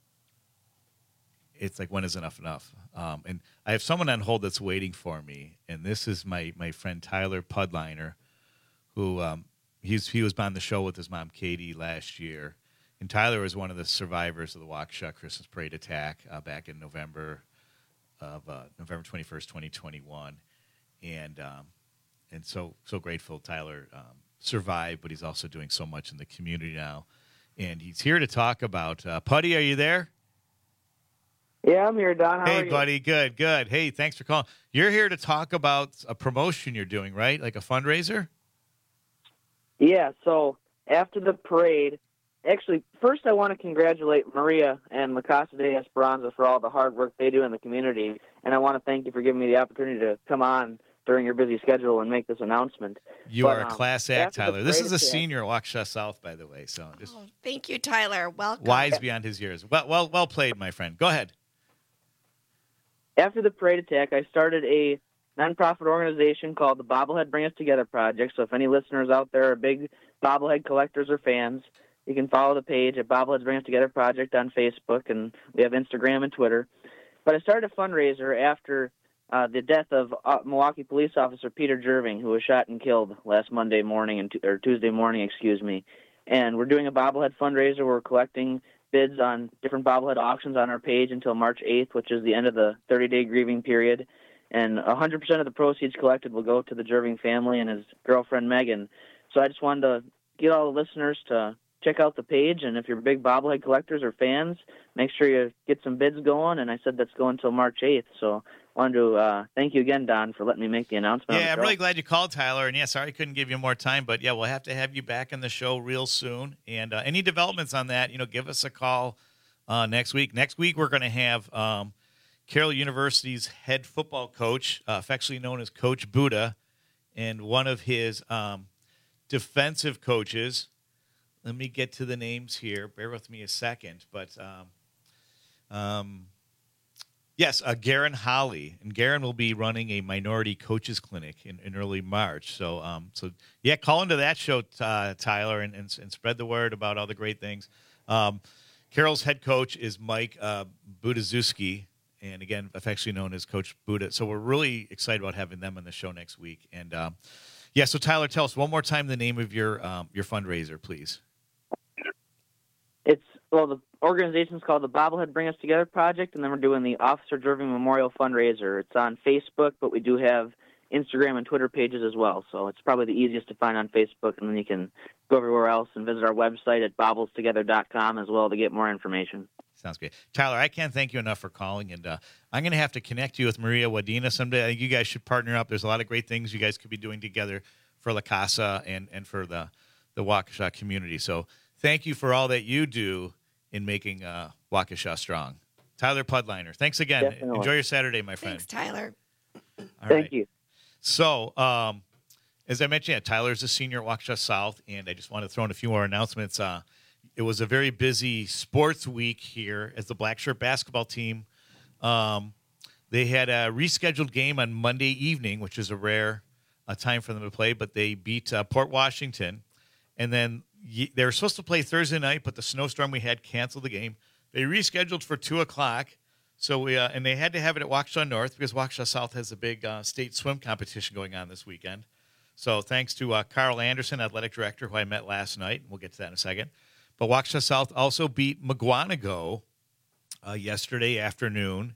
it's like, when is enough enough? Um, and I have someone on hold that's waiting for me, and this is my, my friend Tyler Pudliner, who um, he's he was on the show with his mom Katie last year, and Tyler was one of the survivors of the Waukesha Christmas parade attack uh, back in November of uh, November twenty-first, twenty twenty-one, and um, and so so grateful Tyler um, survived, but he's also doing so much in the community now, and he's here to talk about uh, Putty. Are you there? Yeah, I'm here, Don. How hey, are you? buddy. Good, good. Hey, thanks for calling. You're here to talk about a promotion you're doing, right? Like a fundraiser? Yeah, so after the parade, actually, first I want to congratulate Maria and La Casa de Esperanza for all the hard work they do in the community, and I want to thank you for giving me the opportunity to come on during your busy schedule and make this announcement. You but, are a um, class act, Tyler. This is a attack, senior at Waukesha South, by the way. So just oh, thank you, Tyler. Welcome. Wise beyond his years. Well, well, well played, my friend. Go ahead. After the parade attack, I started a nonprofit organization called the Bobblehead Bring Us Together Project. So if any listeners out there are big bobblehead collectors or fans, you can follow the page at Bobbleheads Bring Us Together Project on Facebook, and we have Instagram and Twitter. But I started a fundraiser after uh, the death of uh, Milwaukee police officer Peter Jerving, who was shot and killed last Monday morning, and or Tuesday morning, excuse me. And we're doing a bobblehead fundraiser. We're collecting bids on different bobblehead auctions on our page until March eighth, which is the end of the thirty-day grieving period. And one hundred percent of the proceeds collected will go to the Jerving family and his girlfriend, Megan. So I just wanted to get all the listeners to check out the page, and if you're big bobblehead collectors or fans, make sure you get some bids going. And I said that's going until March eighth. So I wanted to uh, thank you again, Don, for letting me make the announcement. Yeah, I'm really glad you called, Tyler. And, yeah, sorry I couldn't give you more time. But, yeah, we'll have to have you back on the show real soon. And uh, any developments on that, you know, give us a call uh, next week. Next week we're going to have um, Carroll University's head football coach, uh, affectionately known as Coach Buddha, and one of his um, defensive coaches. Let me get to the names here. Bear with me a second. But, um, um, yes, uh, Garen Holly. And Garen will be running a minority coaches clinic in, in early March. So, um, so yeah, call into that show, uh, Tyler, and, and, and spread the word about all the great things. Um, Carroll's head coach is Mike uh, Budaszewski, and, again, affectionately known as Coach Buddha. So we're really excited about having them on the show next week. And, um, yeah, so, Tyler, tell us one more time the name of your um, your fundraiser, please. It's, well, the organization is called the Bobblehead Bring Us Together Project, and then we're doing the Officer Jerving Memorial Fundraiser. It's on Facebook, but we do have Instagram and Twitter pages as well. So it's probably the easiest to find on Facebook, and then you can go everywhere else and visit our website at bobbles together dot com as well to get more information. Sounds great. Tyler, I can't thank you enough for calling, and uh, I'm going to have to connect you with Maria Wadena someday. I think you guys should partner up. There's a lot of great things you guys could be doing together for La Casa and, and for the, the Waukesha community. So thank you for all that you do in making uh, Waukesha strong. Tyler Pudliner, thanks again. Definitely. Enjoy your Saturday, my friend. Thanks, Tyler. All Thank right. you. So, um, as I mentioned, yeah, Tyler's a senior at Waukesha South, and I just want to throw in a few more announcements. Uh, it was a very busy sports week here as the Black Shirt basketball team. Um, they had a rescheduled game on Monday evening, which is a rare uh, time for them to play, but they beat uh, Port Washington. And then y- they were supposed to play Thursday night, but the snowstorm we had canceled the game. They rescheduled for two o'clock. So we uh, and they had to have it at Waukesha North because Waukesha South has a big uh, state swim competition going on this weekend. So thanks to uh, Carl Anderson, athletic director, who I met last night. We'll get to that in a second. But Waukesha South also beat McGuanago uh, yesterday afternoon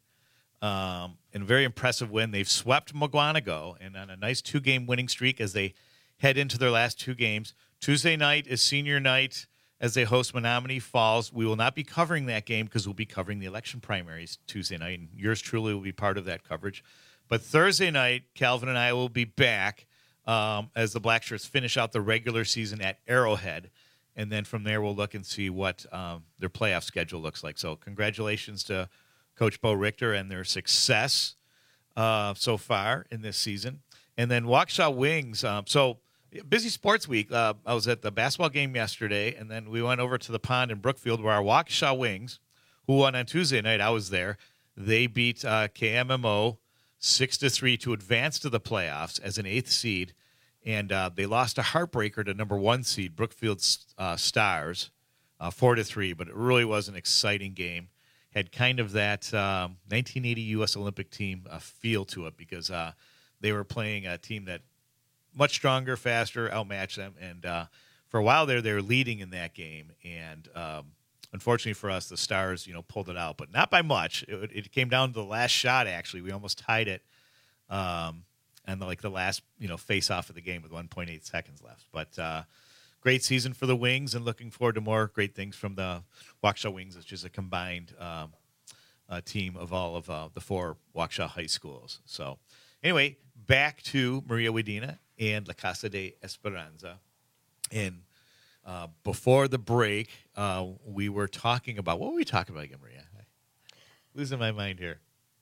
um, in a very impressive win. They've swept McGuanago and on a nice two-game winning streak as they head into their last two games. Tuesday night is senior night as they host Menominee Falls. We will not be covering that game because we'll be covering the election primaries Tuesday night, and yours truly will be part of that coverage. But Thursday night, Calvin and I will be back um, as the Black Shirts finish out the regular season at Arrowhead, and then from there we'll look and see what um, their playoff schedule looks like. So congratulations to Coach Bo Richter and their success uh, so far in this season. And then Waukesha Wings. Um, so busy sports week. Uh, I was at the basketball game yesterday, and then we went over to the pond in Brookfield where our Waukesha Wings, who won on Tuesday night, I was there, they beat uh, K M M O six to three to advance to the playoffs as an eighth seed. And uh, they lost a heartbreaker to number one seed, Brookfield uh, Stars, uh, four to three. But it really was an exciting game. Had kind of that um, nineteen eighty U S Olympic team uh, feel to it because uh, they were playing a team that much stronger, faster, outmatched them, and uh, for a while there, they were leading in that game, and um, unfortunately for us, the Stars, you know, pulled it out, but not by much. It, it came down to the last shot. Actually, we almost tied it, um, and the, like the last, you know, face off of the game with one point eight seconds left. But uh, great season for the Wings, and looking forward to more great things from the Waukesha Wings, which is a combined um, uh, team of all of uh, the four Waukesha high schools. So, anyway, back to Maria Wadena and La Casa de Esperanza. And uh, before the break, uh, we were talking about, what were we talking about again, Maria? I'm losing my mind here.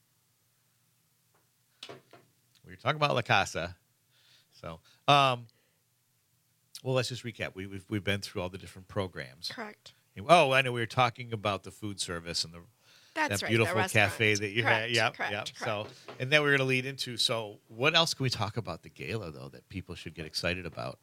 We were talking about La Casa. So, um, well, let's just recap. We, we've we've been through all the different programs. Correct. Oh, I know we were talking about the food service and the That's that right, beautiful the cafe restaurant. that you Correct, had. Yep, correct, yep. correct. So, and then we're going to lead into. So, what else can we talk about the gala though that people should get excited about?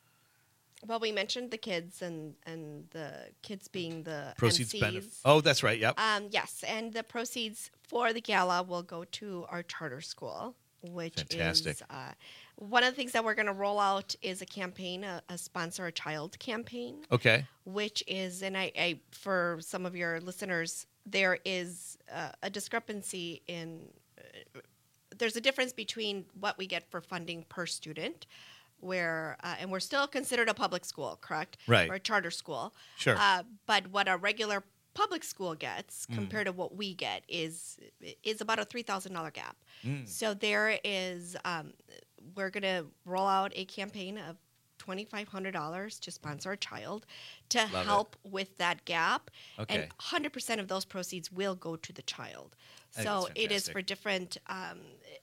Well, we mentioned the kids and, and the kids being the Proceeds M Cs. benefit. Oh, that's right. Yep. Um, yes, and the proceeds for the gala will go to our charter school, which Fantastic. is uh, one of the things that we're going to roll out is a campaign, a, a sponsor a child campaign. Okay. Which is, and I, I for some of your listeners, there is uh, a discrepancy in. Uh, there's a difference between what we get for funding per student. Where uh, and we're still considered a public school, correct? Right. Or a charter school. Sure. Uh, but what a regular public school gets Mm. compared to what we get is is about a three thousand dollar gap. Mm. So there is, um, we're gonna roll out a campaign of twenty five hundred dollars to sponsor a child to Love help with that gap, Okay. and one hundred percent of those proceeds will go to the child. I think So that's it is fantastic. for different um,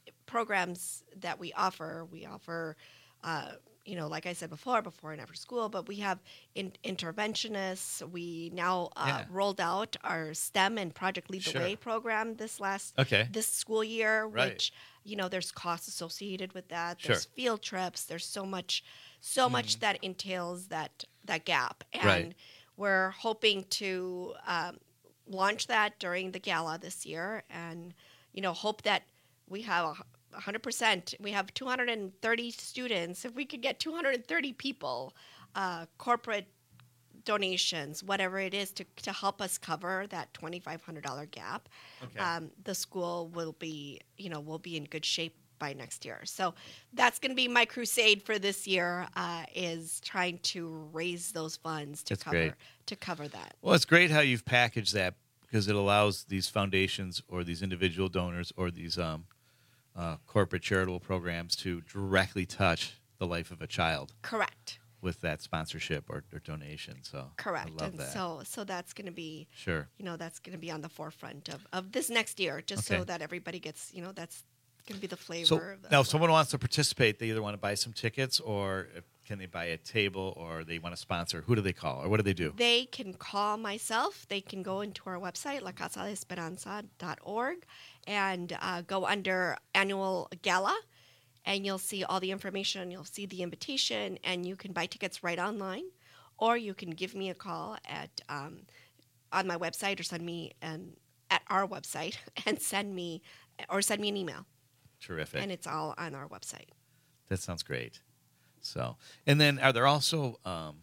programs that we offer. We offer. Uh, you know, like I said before, before and after school, but we have in, interventionists. We now uh, Yeah. rolled out our STEM and Project Lead the Sure. Way program this last Okay. this school year, Right. which, you know, there's costs associated with that. Sure. There's field trips. There's so much, so much that entails that that gap, and Right. we're hoping to um, launch that during the gala this year, and you know, hope that we have a one hundred percent. We have two hundred thirty students. If we could get two hundred thirty people, uh, corporate donations, whatever it is, to, to help us cover that twenty-five hundred dollars gap, Okay. um, the school will be, you know, will be in good shape by next year. So that's going to be my crusade for this year, uh, is trying to raise those funds to That's cover great. to cover that. Well, it's great how you've packaged that because it allows these foundations or these individual donors or these um, uh, corporate charitable programs to directly touch the life of a child. Correct. With that sponsorship or, or donation. So Correct. I love and that. so so that's going to be Sure. you know, that's going to be on the forefront of, of this next year, just Okay. so that everybody gets, you know, that's going to be the flavor So of the now, if someone wants to participate, they either want to buy some tickets or if- can they buy a table or they want to sponsor? Who do they call or what do they do? They can call myself. They can go into our website, la casa de esperanza dot org, and uh, go under annual gala, and you'll see all the information. You'll see the invitation, and you can buy tickets right online, or you can give me a call at um, on my website or send me an at our website and send me or send me an email. Terrific. And it's all on our website. That sounds great. So, and then are there also, um,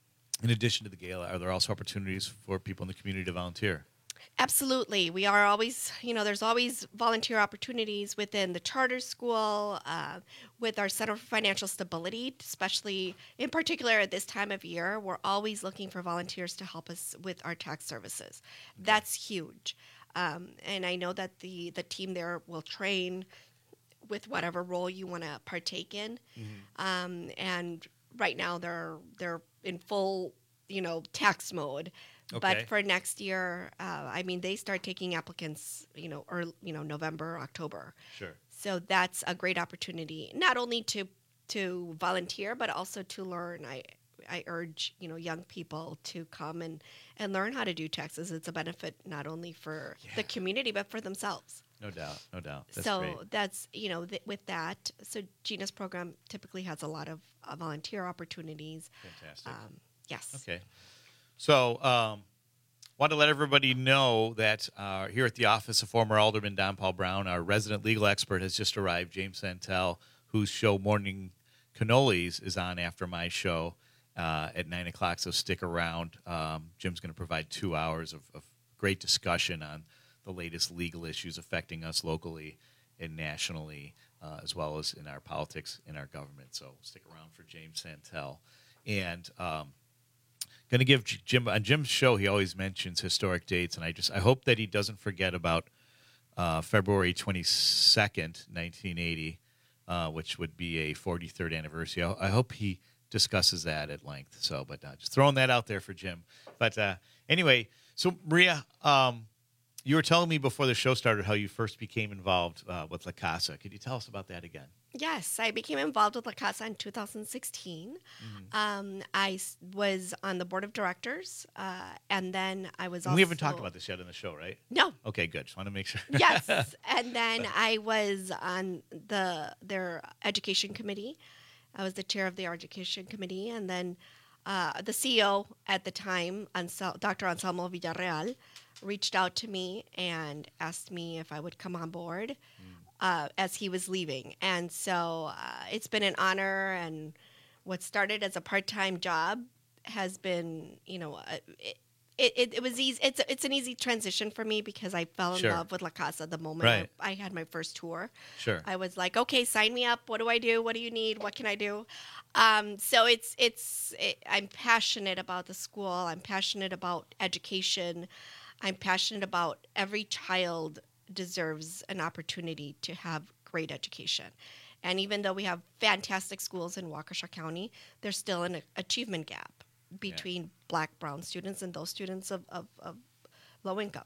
in addition to the gala, are there also opportunities for people in the community to volunteer? Absolutely. We are always, you know, there's always volunteer opportunities within the charter school, uh, with our Center for Financial Stability, especially in particular at this time of year. We're always looking for volunteers to help us with our tax services. That's huge. Um, and I know that the, the team there will train with whatever role you want to partake in. Um, and right now they're they're in full, you know, tax mode. Okay. But for next year, uh, I mean, they start taking applicants, you know, or you know, November, October. Sure. So that's a great opportunity, not only to to volunteer, but also to learn. I I urge, you know, young people to come and, and learn how to do taxes. It's a benefit not only for the community, but for themselves. No doubt. No doubt. That's so great. that's, you know, th- with that, so Gina's program typically has a lot of uh, volunteer opportunities. Fantastic. Um, yes. Okay. So, um, want to let everybody know that uh, here at the office of former Alderman Don Paul Brown, our resident legal expert has just arrived, James Santel, whose show Morning Cannolis is on after my show uh, at nine o'clock, so stick around. Um, Jim's going to provide two hours of, of great discussion on the latest legal issues affecting us locally and nationally, uh, as well as in our politics, in our government. So stick around for James Santel. And um, going to give Jim, on Jim's show, he always mentions historic dates, and I just I hope that he doesn't forget about uh, February twenty-second, nineteen eighty, uh, which would be a forty-third anniversary. I, I hope he discusses that at length. So, but uh, just throwing that out there for Jim. But uh, anyway, so Maria, um, you were telling me before the show started how you first became involved uh, with La Casa. Could you tell us about that again? Yes, I became involved with La Casa in two thousand sixteen. Mm-hmm. Um, I s- was on the board of directors, uh, and then I was and also... We haven't talked about this yet on the show, right? No. Okay, good. Just want to make sure. Yes, and then I was on the their education committee. I was the chair of the education committee, and then uh, the C E O at the time, Ansel- Doctor Anselmo Villarreal, reached out to me and asked me if I would come on board mm. uh, as he was leaving. And so uh, it's been an honor, and what started as a part-time job has been, you know, uh, it, it, it was easy. It's it's an easy transition for me because I fell in sure. love with La Casa the moment right. I, I had my first tour. Sure. I was like, okay, sign me up. What do I do? What do you need? What can I do? Um, so it's it's it, I'm passionate about the school. I'm passionate about education. I'm passionate about every child deserves an opportunity to have great education. And even though we have fantastic schools in Waukesha County, there's still an achievement gap between yeah. Black, brown students and those students of, of, of low income.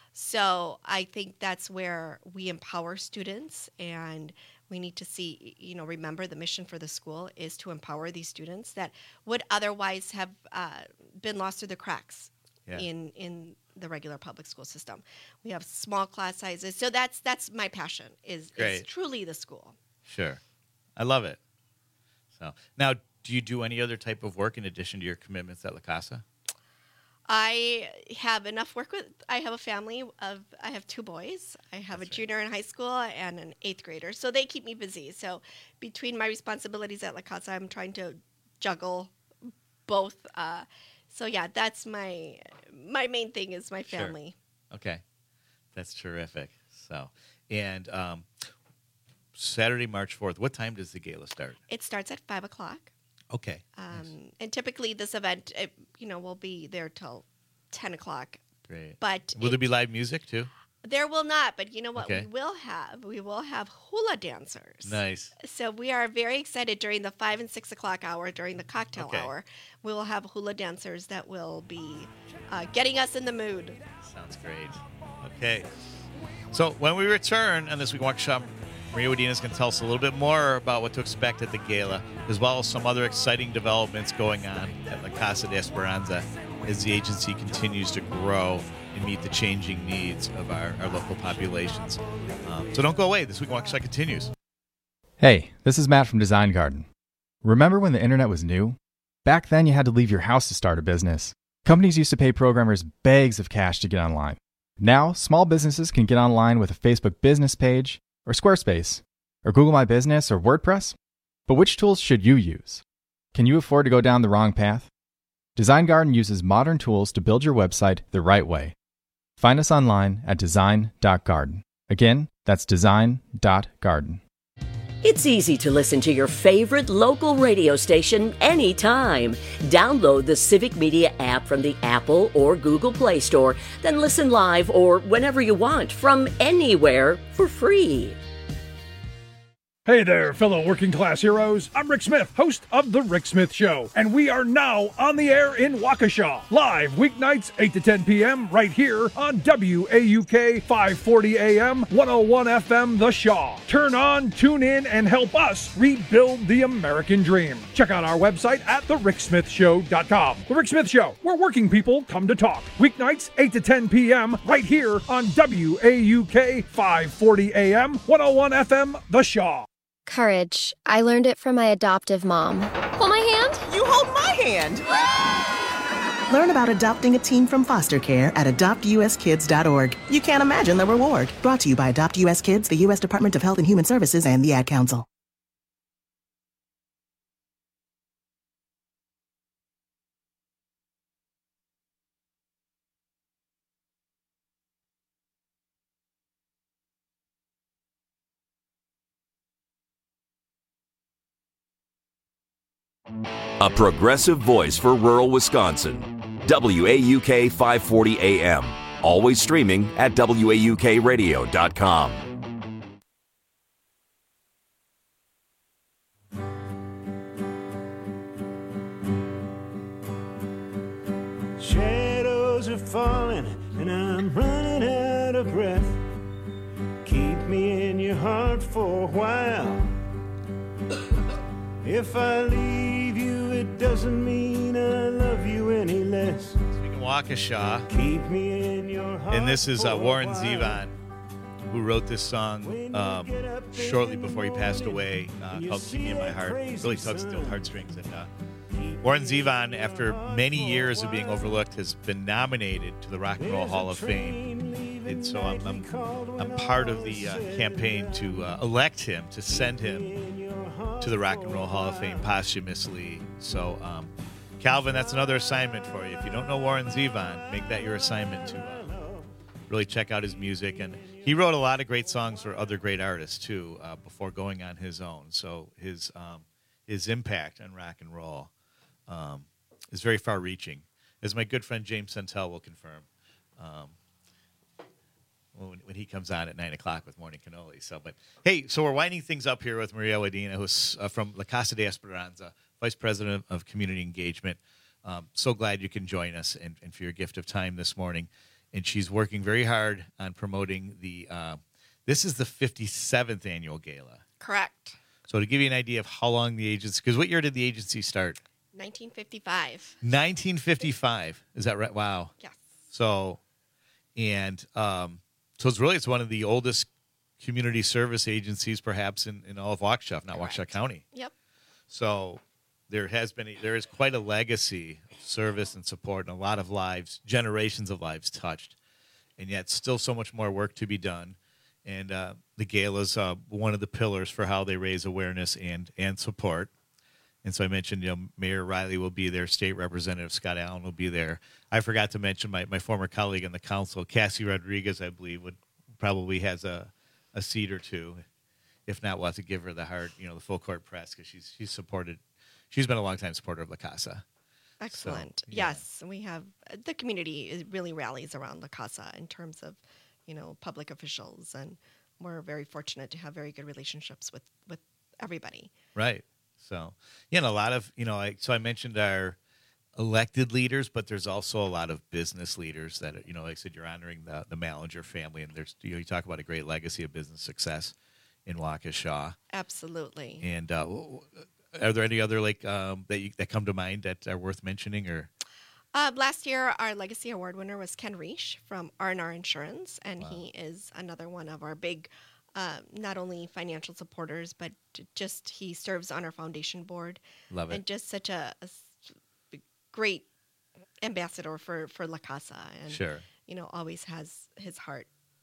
So I think that's where we empower students, and we need to see, you know, remember the mission for the school is to empower these students that would otherwise have uh, been lost through the cracks yeah. in in the regular public school system. We have small class sizes. So that's that's my passion, is, is truly the school. Sure. I love it. So now, do you do any other type of work in addition to your commitments at La Casa? I have enough work with, I have a family of, I have two boys. I have That's a junior right. in high school and an eighth grader. So they keep me busy. So between my responsibilities at La Casa, I'm trying to juggle both. Uh, so yeah, that's my, my main thing is my family. Sure. Okay. That's terrific. So, and um, Saturday, March fourth, what time does the gala start? It starts at five o'clock. Okay. Um, nice. And typically this event, it, you know, will be there till ten o'clock. Great. But will it, there be live music too? There will not, but you know what okay. we will have? We will have hula dancers. Nice. So we are very excited during the five and six o'clock hour, during the cocktail okay. hour. We will have hula dancers that will be uh, getting us in the mood. Sounds great. Okay. So when we return on This Week in Waukesha, Maria Wadena is going to tell us a little bit more about what to expect at the gala, as well as some other exciting developments going on at La Casa de Esperanza as the agency continues to grow and meet the changing needs of our, our local populations. Um, so don't go away. This Week in Waukesha continues. Hey, this is Matt from Design Garden. Remember when the internet was new? Back then you had to leave your house to start a business. Companies used to pay programmers bags of cash to get online. Now, small businesses can get online with a Facebook business page, or Squarespace, or Google My Business, or WordPress. But which tools should you use? Can you afford to go down the wrong path? Design Garden uses modern tools to build your website the right way. Find us online at design dot garden. Again, that's design dot garden. It's easy to listen to your favorite local radio station anytime. Download the Civic Media app from the Apple or Google Play Store, then listen live or whenever you want from anywhere for free. Hey there, fellow working class heroes. I'm Rick Smith, host of The Rick Smith Show, and we are now on the air in Waukesha, live weeknights eight to ten p.m. right here on W A U K five forty A M, one oh one F M The Shaw. Turn on, tune in, and help us rebuild the American dream. Check out our website at the rick smith show dot com. The Rick Smith Show, where working people come to talk. Weeknights eight to ten p.m. right here on W A U K five forty A M, one oh one F M The Shaw. Courage. I learned it from my adoptive mom. Hold my hand. You hold my hand. Learn about adopting a teen from foster care at adopt u s kids dot org. You can't imagine the reward. Brought to you by Adopt U S Kids, the U S Department of Health and Human Services, and the Ad Council. A progressive voice for rural Wisconsin. W A U K five forty A M. Always streaming at W A U K radio dot com. Shadows are falling and I'm running out of breath. Keep me in your heart for a while. If I leave you, it doesn't mean I love you any less. Speaking of Waukesha, Keep me in your heart. and this is uh, for a Warren while. Zevon, who wrote this song um, shortly before he passed away, uh, called "Keep Me in My Heart." Really tugs at the old heartstrings. And uh, Warren Zevon, after many years of being overlooked, has been nominated to the Rock and Roll Hall of Fame. And so I'm, I'm, I'm part of the uh, campaign to uh, elect him, to send him to the Rock and Roll Hall of Fame posthumously. So, um, Calvin, that's another assignment for you. If you don't know Warren Zevon, make that your assignment to uh, really check out his music. And he wrote a lot of great songs for other great artists, too, uh, before going on his own. So his um, his impact on rock and roll um, is very far-reaching, as my good friend James Centel will confirm. Um, When, when he comes on at nine o'clock with Morning Cannoli. So, but hey, so we're winding things up here with Maria Wadena, who's uh, from La Casa de Esperanza, Vice President of Community Engagement. Um, so glad you can join us and, and for your gift of time this morning. And she's working very hard on promoting the, uh, this is the fifty-seventh annual gala. Correct. So to give you an idea of how long the agency, because what year did the agency start? nineteen fifty-five. nineteen fifty-five. Is that right? Wow. Yes. So, and, um, So it's really it's one of the oldest community service agencies, perhaps in, in all of Waukesha, if not Waukesha County. Yep. So there has been a, there is quite a legacy of service and support, and a lot of lives, generations of lives touched, and yet still so much more work to be done. And uh, the gala is uh, one of the pillars for how they raise awareness and and support. And so I mentioned, you know, Mayor Riley will be there. State Representative Scott Allen will be there. I forgot to mention my, my former colleague in the council, Cassie Rodriguez, I believe, would probably has a, a seat or two. If not, we'll have to give her the hard, you know, the full court press because she's she's supported. She's been a long time supporter of La Casa. Excellent. So, yeah. Yes, we have the community is really rallies around La Casa in terms of, you know, public officials, and we're very fortunate to have very good relationships with with everybody. Right. So, yeah, and a lot of, you know, I, so I mentioned our elected leaders, but there's also a lot of business leaders that, you know, like I said, you're honoring the, the Mallinger family, and there's, you know, you talk about a great legacy of business success in Waukesha. Absolutely. And uh, are there any other, like, um, that you, that come to mind that are worth mentioning, or? Uh, last year, our Legacy Award winner was Ken Reish from R and R Insurance, and Wow. he is another one of our big Uh, not only financial supporters, but just he serves on our foundation board. Love it. And just such a, a s- great ambassador for, for La Casa. And, Sure. you know, always has his heart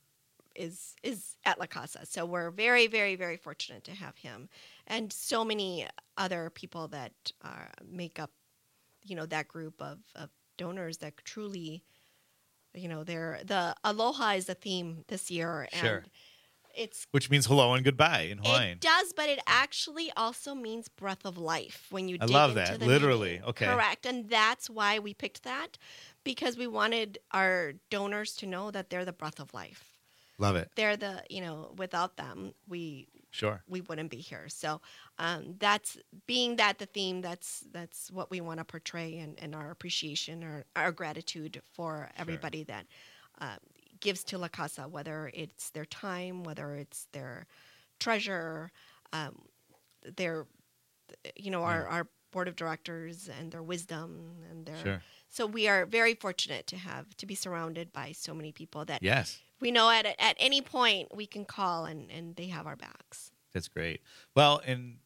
is is at La Casa. So we're very, very, very fortunate to have him. And so many other people that uh, make up, you know, that group of, of donors that truly, you know, they're, the Aloha is the theme this year. And Sure. It's Which means hello and goodbye in Hawaiian. It does, but it actually also means breath of life when you I dig love into that, the literally. meaning. Okay. Correct. And that's why we picked that, because we wanted our donors to know that they're the breath of life. Love it. They're the, you know, without them, we Sure. we wouldn't be here. So um, that's being that the theme, that's that's what we want to portray, and, and our appreciation or our gratitude for everybody that uh, gives to La Casa, whether it's their time, whether it's their treasure, um, their, you know, our, our board of directors and their wisdom and their. Sure. So we are very fortunate to have to be surrounded by so many people that Yes. we know at at any point we can call and, and they have our backs. That's great. Well, and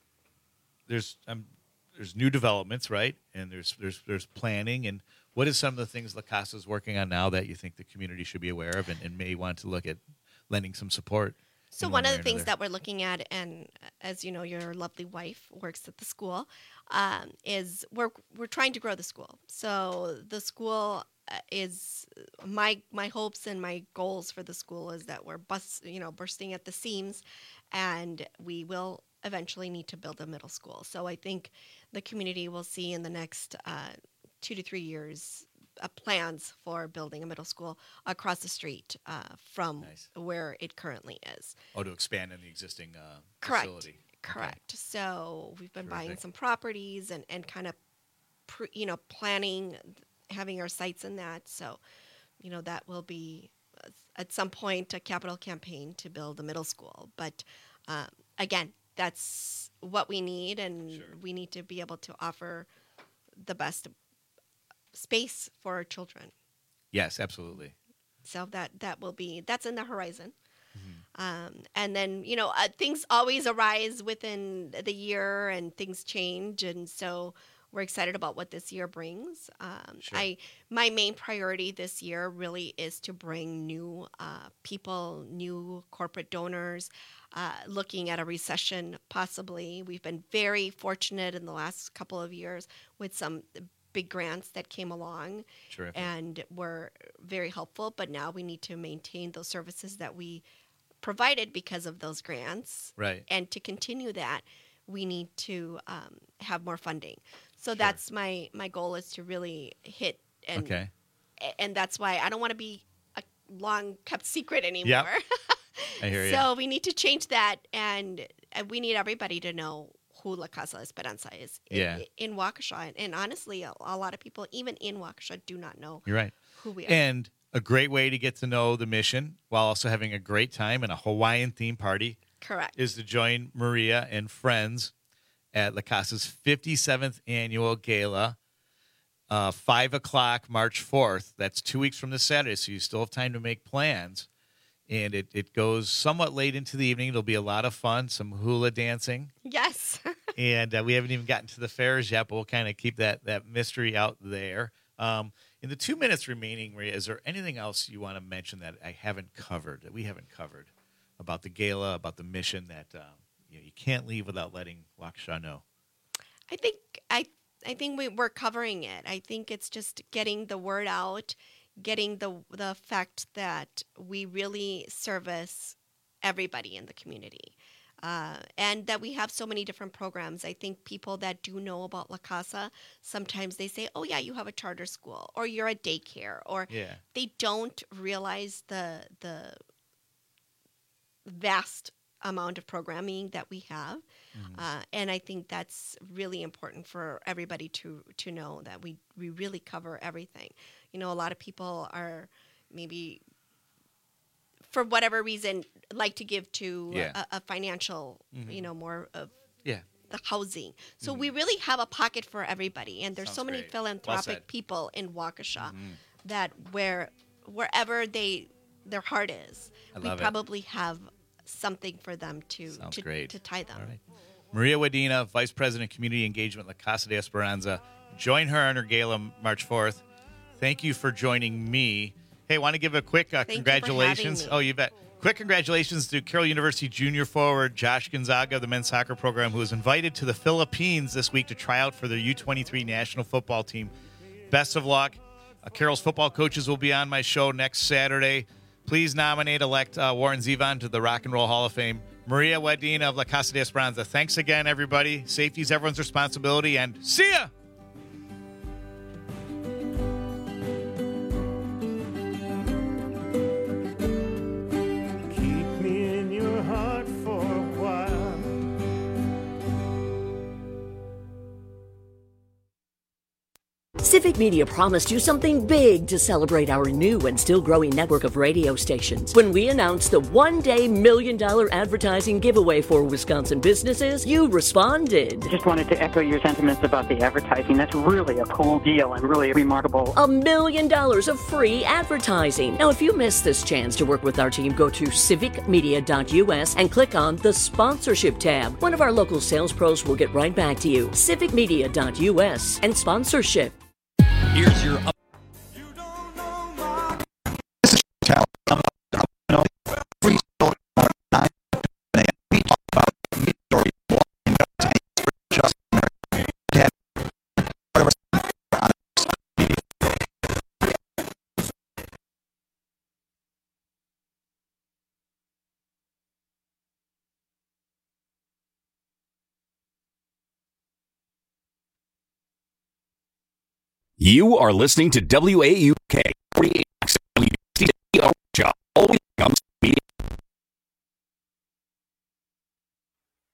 there's um, there's new developments, right? And there's there's there's planning. And what is some of the things La Casa is working on now that you think the community should be aware of and, and may want to look at lending some support? So in one of way the or things another? that we're looking at, and as you know, your lovely wife works at the school, um, is we're we're trying to grow the school. So the school uh, is my my hopes and my goals for the school is that we're bust, you know, bursting at the seams, and we will eventually need to build a middle school. So I think the community will see in the next uh, two to three years uh, plans for building a middle school across the street uh, from Nice. where it currently is. Oh, to expand on the existing uh, Correct. facility. Correct. So we've been buying Terrific. some properties and, and kind of, pre, you know, planning, having our sights in that. So, you know, that will be uh, at some point a capital campaign to build a middle school. But um, again, that's what we need, and Sure. we need to be able to offer the best space for our children. Yes, absolutely. So that that will be that's in the horizon. Um, and then, you know, uh, things always arise within the year and things change. And so we're excited about what this year brings. Um, Sure. I my main priority this year really is to bring new uh, people, new corporate donors, uh, looking at a recession possibly. We've been very fortunate in the last couple of years with some big grants that came along Terrific. and were very helpful. But now we need to maintain those services that we provided because of those grants. Right. And to continue that, we need to um, have more funding. So that's my, my goal is to really hit. And, Okay. and that's why I don't want to be a long kept secret anymore. Yep. I hear you. So we need to change that, and, and we need everybody to know who La Casa Esperanza is in, Yeah. in Waukesha. And honestly, a, a lot of people, even in Waukesha, do not know You're right. who we are. And a great way to get to know the mission while also having a great time and a Hawaiian theme party Correct. is to join Maria and friends at La Casa's fifty-seventh annual gala, uh, five o'clock, March fourth. That's two weeks from this Saturday, so you still have time to make plans. And it, it goes somewhat late into the evening. It'll be a lot of fun, some hula dancing. Yes. and uh, we haven't even gotten to the fairs yet, but we'll kind of keep that, that mystery out there. Um, in the two minutes remaining, Maria, is there anything else you want to mention that I haven't covered, that we haven't covered about the gala, about the mission that uh, you know, you can't leave without letting Waukesha know? I think I I think we, we're covering it. I think it's just getting the word out, getting the the fact that we really service everybody in the community. Uh, and that we have so many different programs. I think people that do know about La Casa, sometimes they say, oh, yeah, you have a charter school, or you're a daycare, or Yeah. they don't realize the the vast amount of programming that we have. Mm-hmm. Uh, and I think that's really important for everybody to to know that we, we really cover everything. You know, a lot of people are maybe, for whatever reason, like to give to Yeah. a, a financial, Mhm. you know, more of Yeah. the housing. So we really have a pocket for everybody. And there's so Sounds many great. Well philanthropic said. people in Waukesha Mhm. that where wherever they their heart is, I we love it. probably have something for them to Sounds to, great. to tie them. All right. Maria Wadena, Vice President, Community Engagement, La Casa de Esperanza. Join her on her gala March fourth. Thank you for joining me. Hey, want to give a quick uh, Thank you for congratulations. having me. Oh, you bet. Quick congratulations to Carroll University junior forward Josh Gonzaga of the men's soccer program, who was invited to the Philippines this week to try out for their U twenty-three national football team. Best of luck. Uh, Carroll's football coaches will be on my show next Saturday. Please nominate elect uh, Warren Zevon to the Rock and Roll Hall of Fame. Maria Wadena of La Casa de Esperanza. Thanks again, everybody. Safety is everyone's responsibility, and see ya! Keep me in your heart for a while. Civic Media promised you something big to celebrate our new and still growing network of radio stations. When we announced the one-day million dollar advertising giveaway for Wisconsin businesses, you responded. Just wanted to echo your sentiments about the advertising. That's really a cool deal and really remarkable. A million dollars of free advertising. Now, if you missed this chance to work with our team, go to civic media dot U S and click on the sponsorship tab. One of our local sales pros will get right back to you. civic media dot U S and sponsorship. Here's your up. You are listening to W A U K.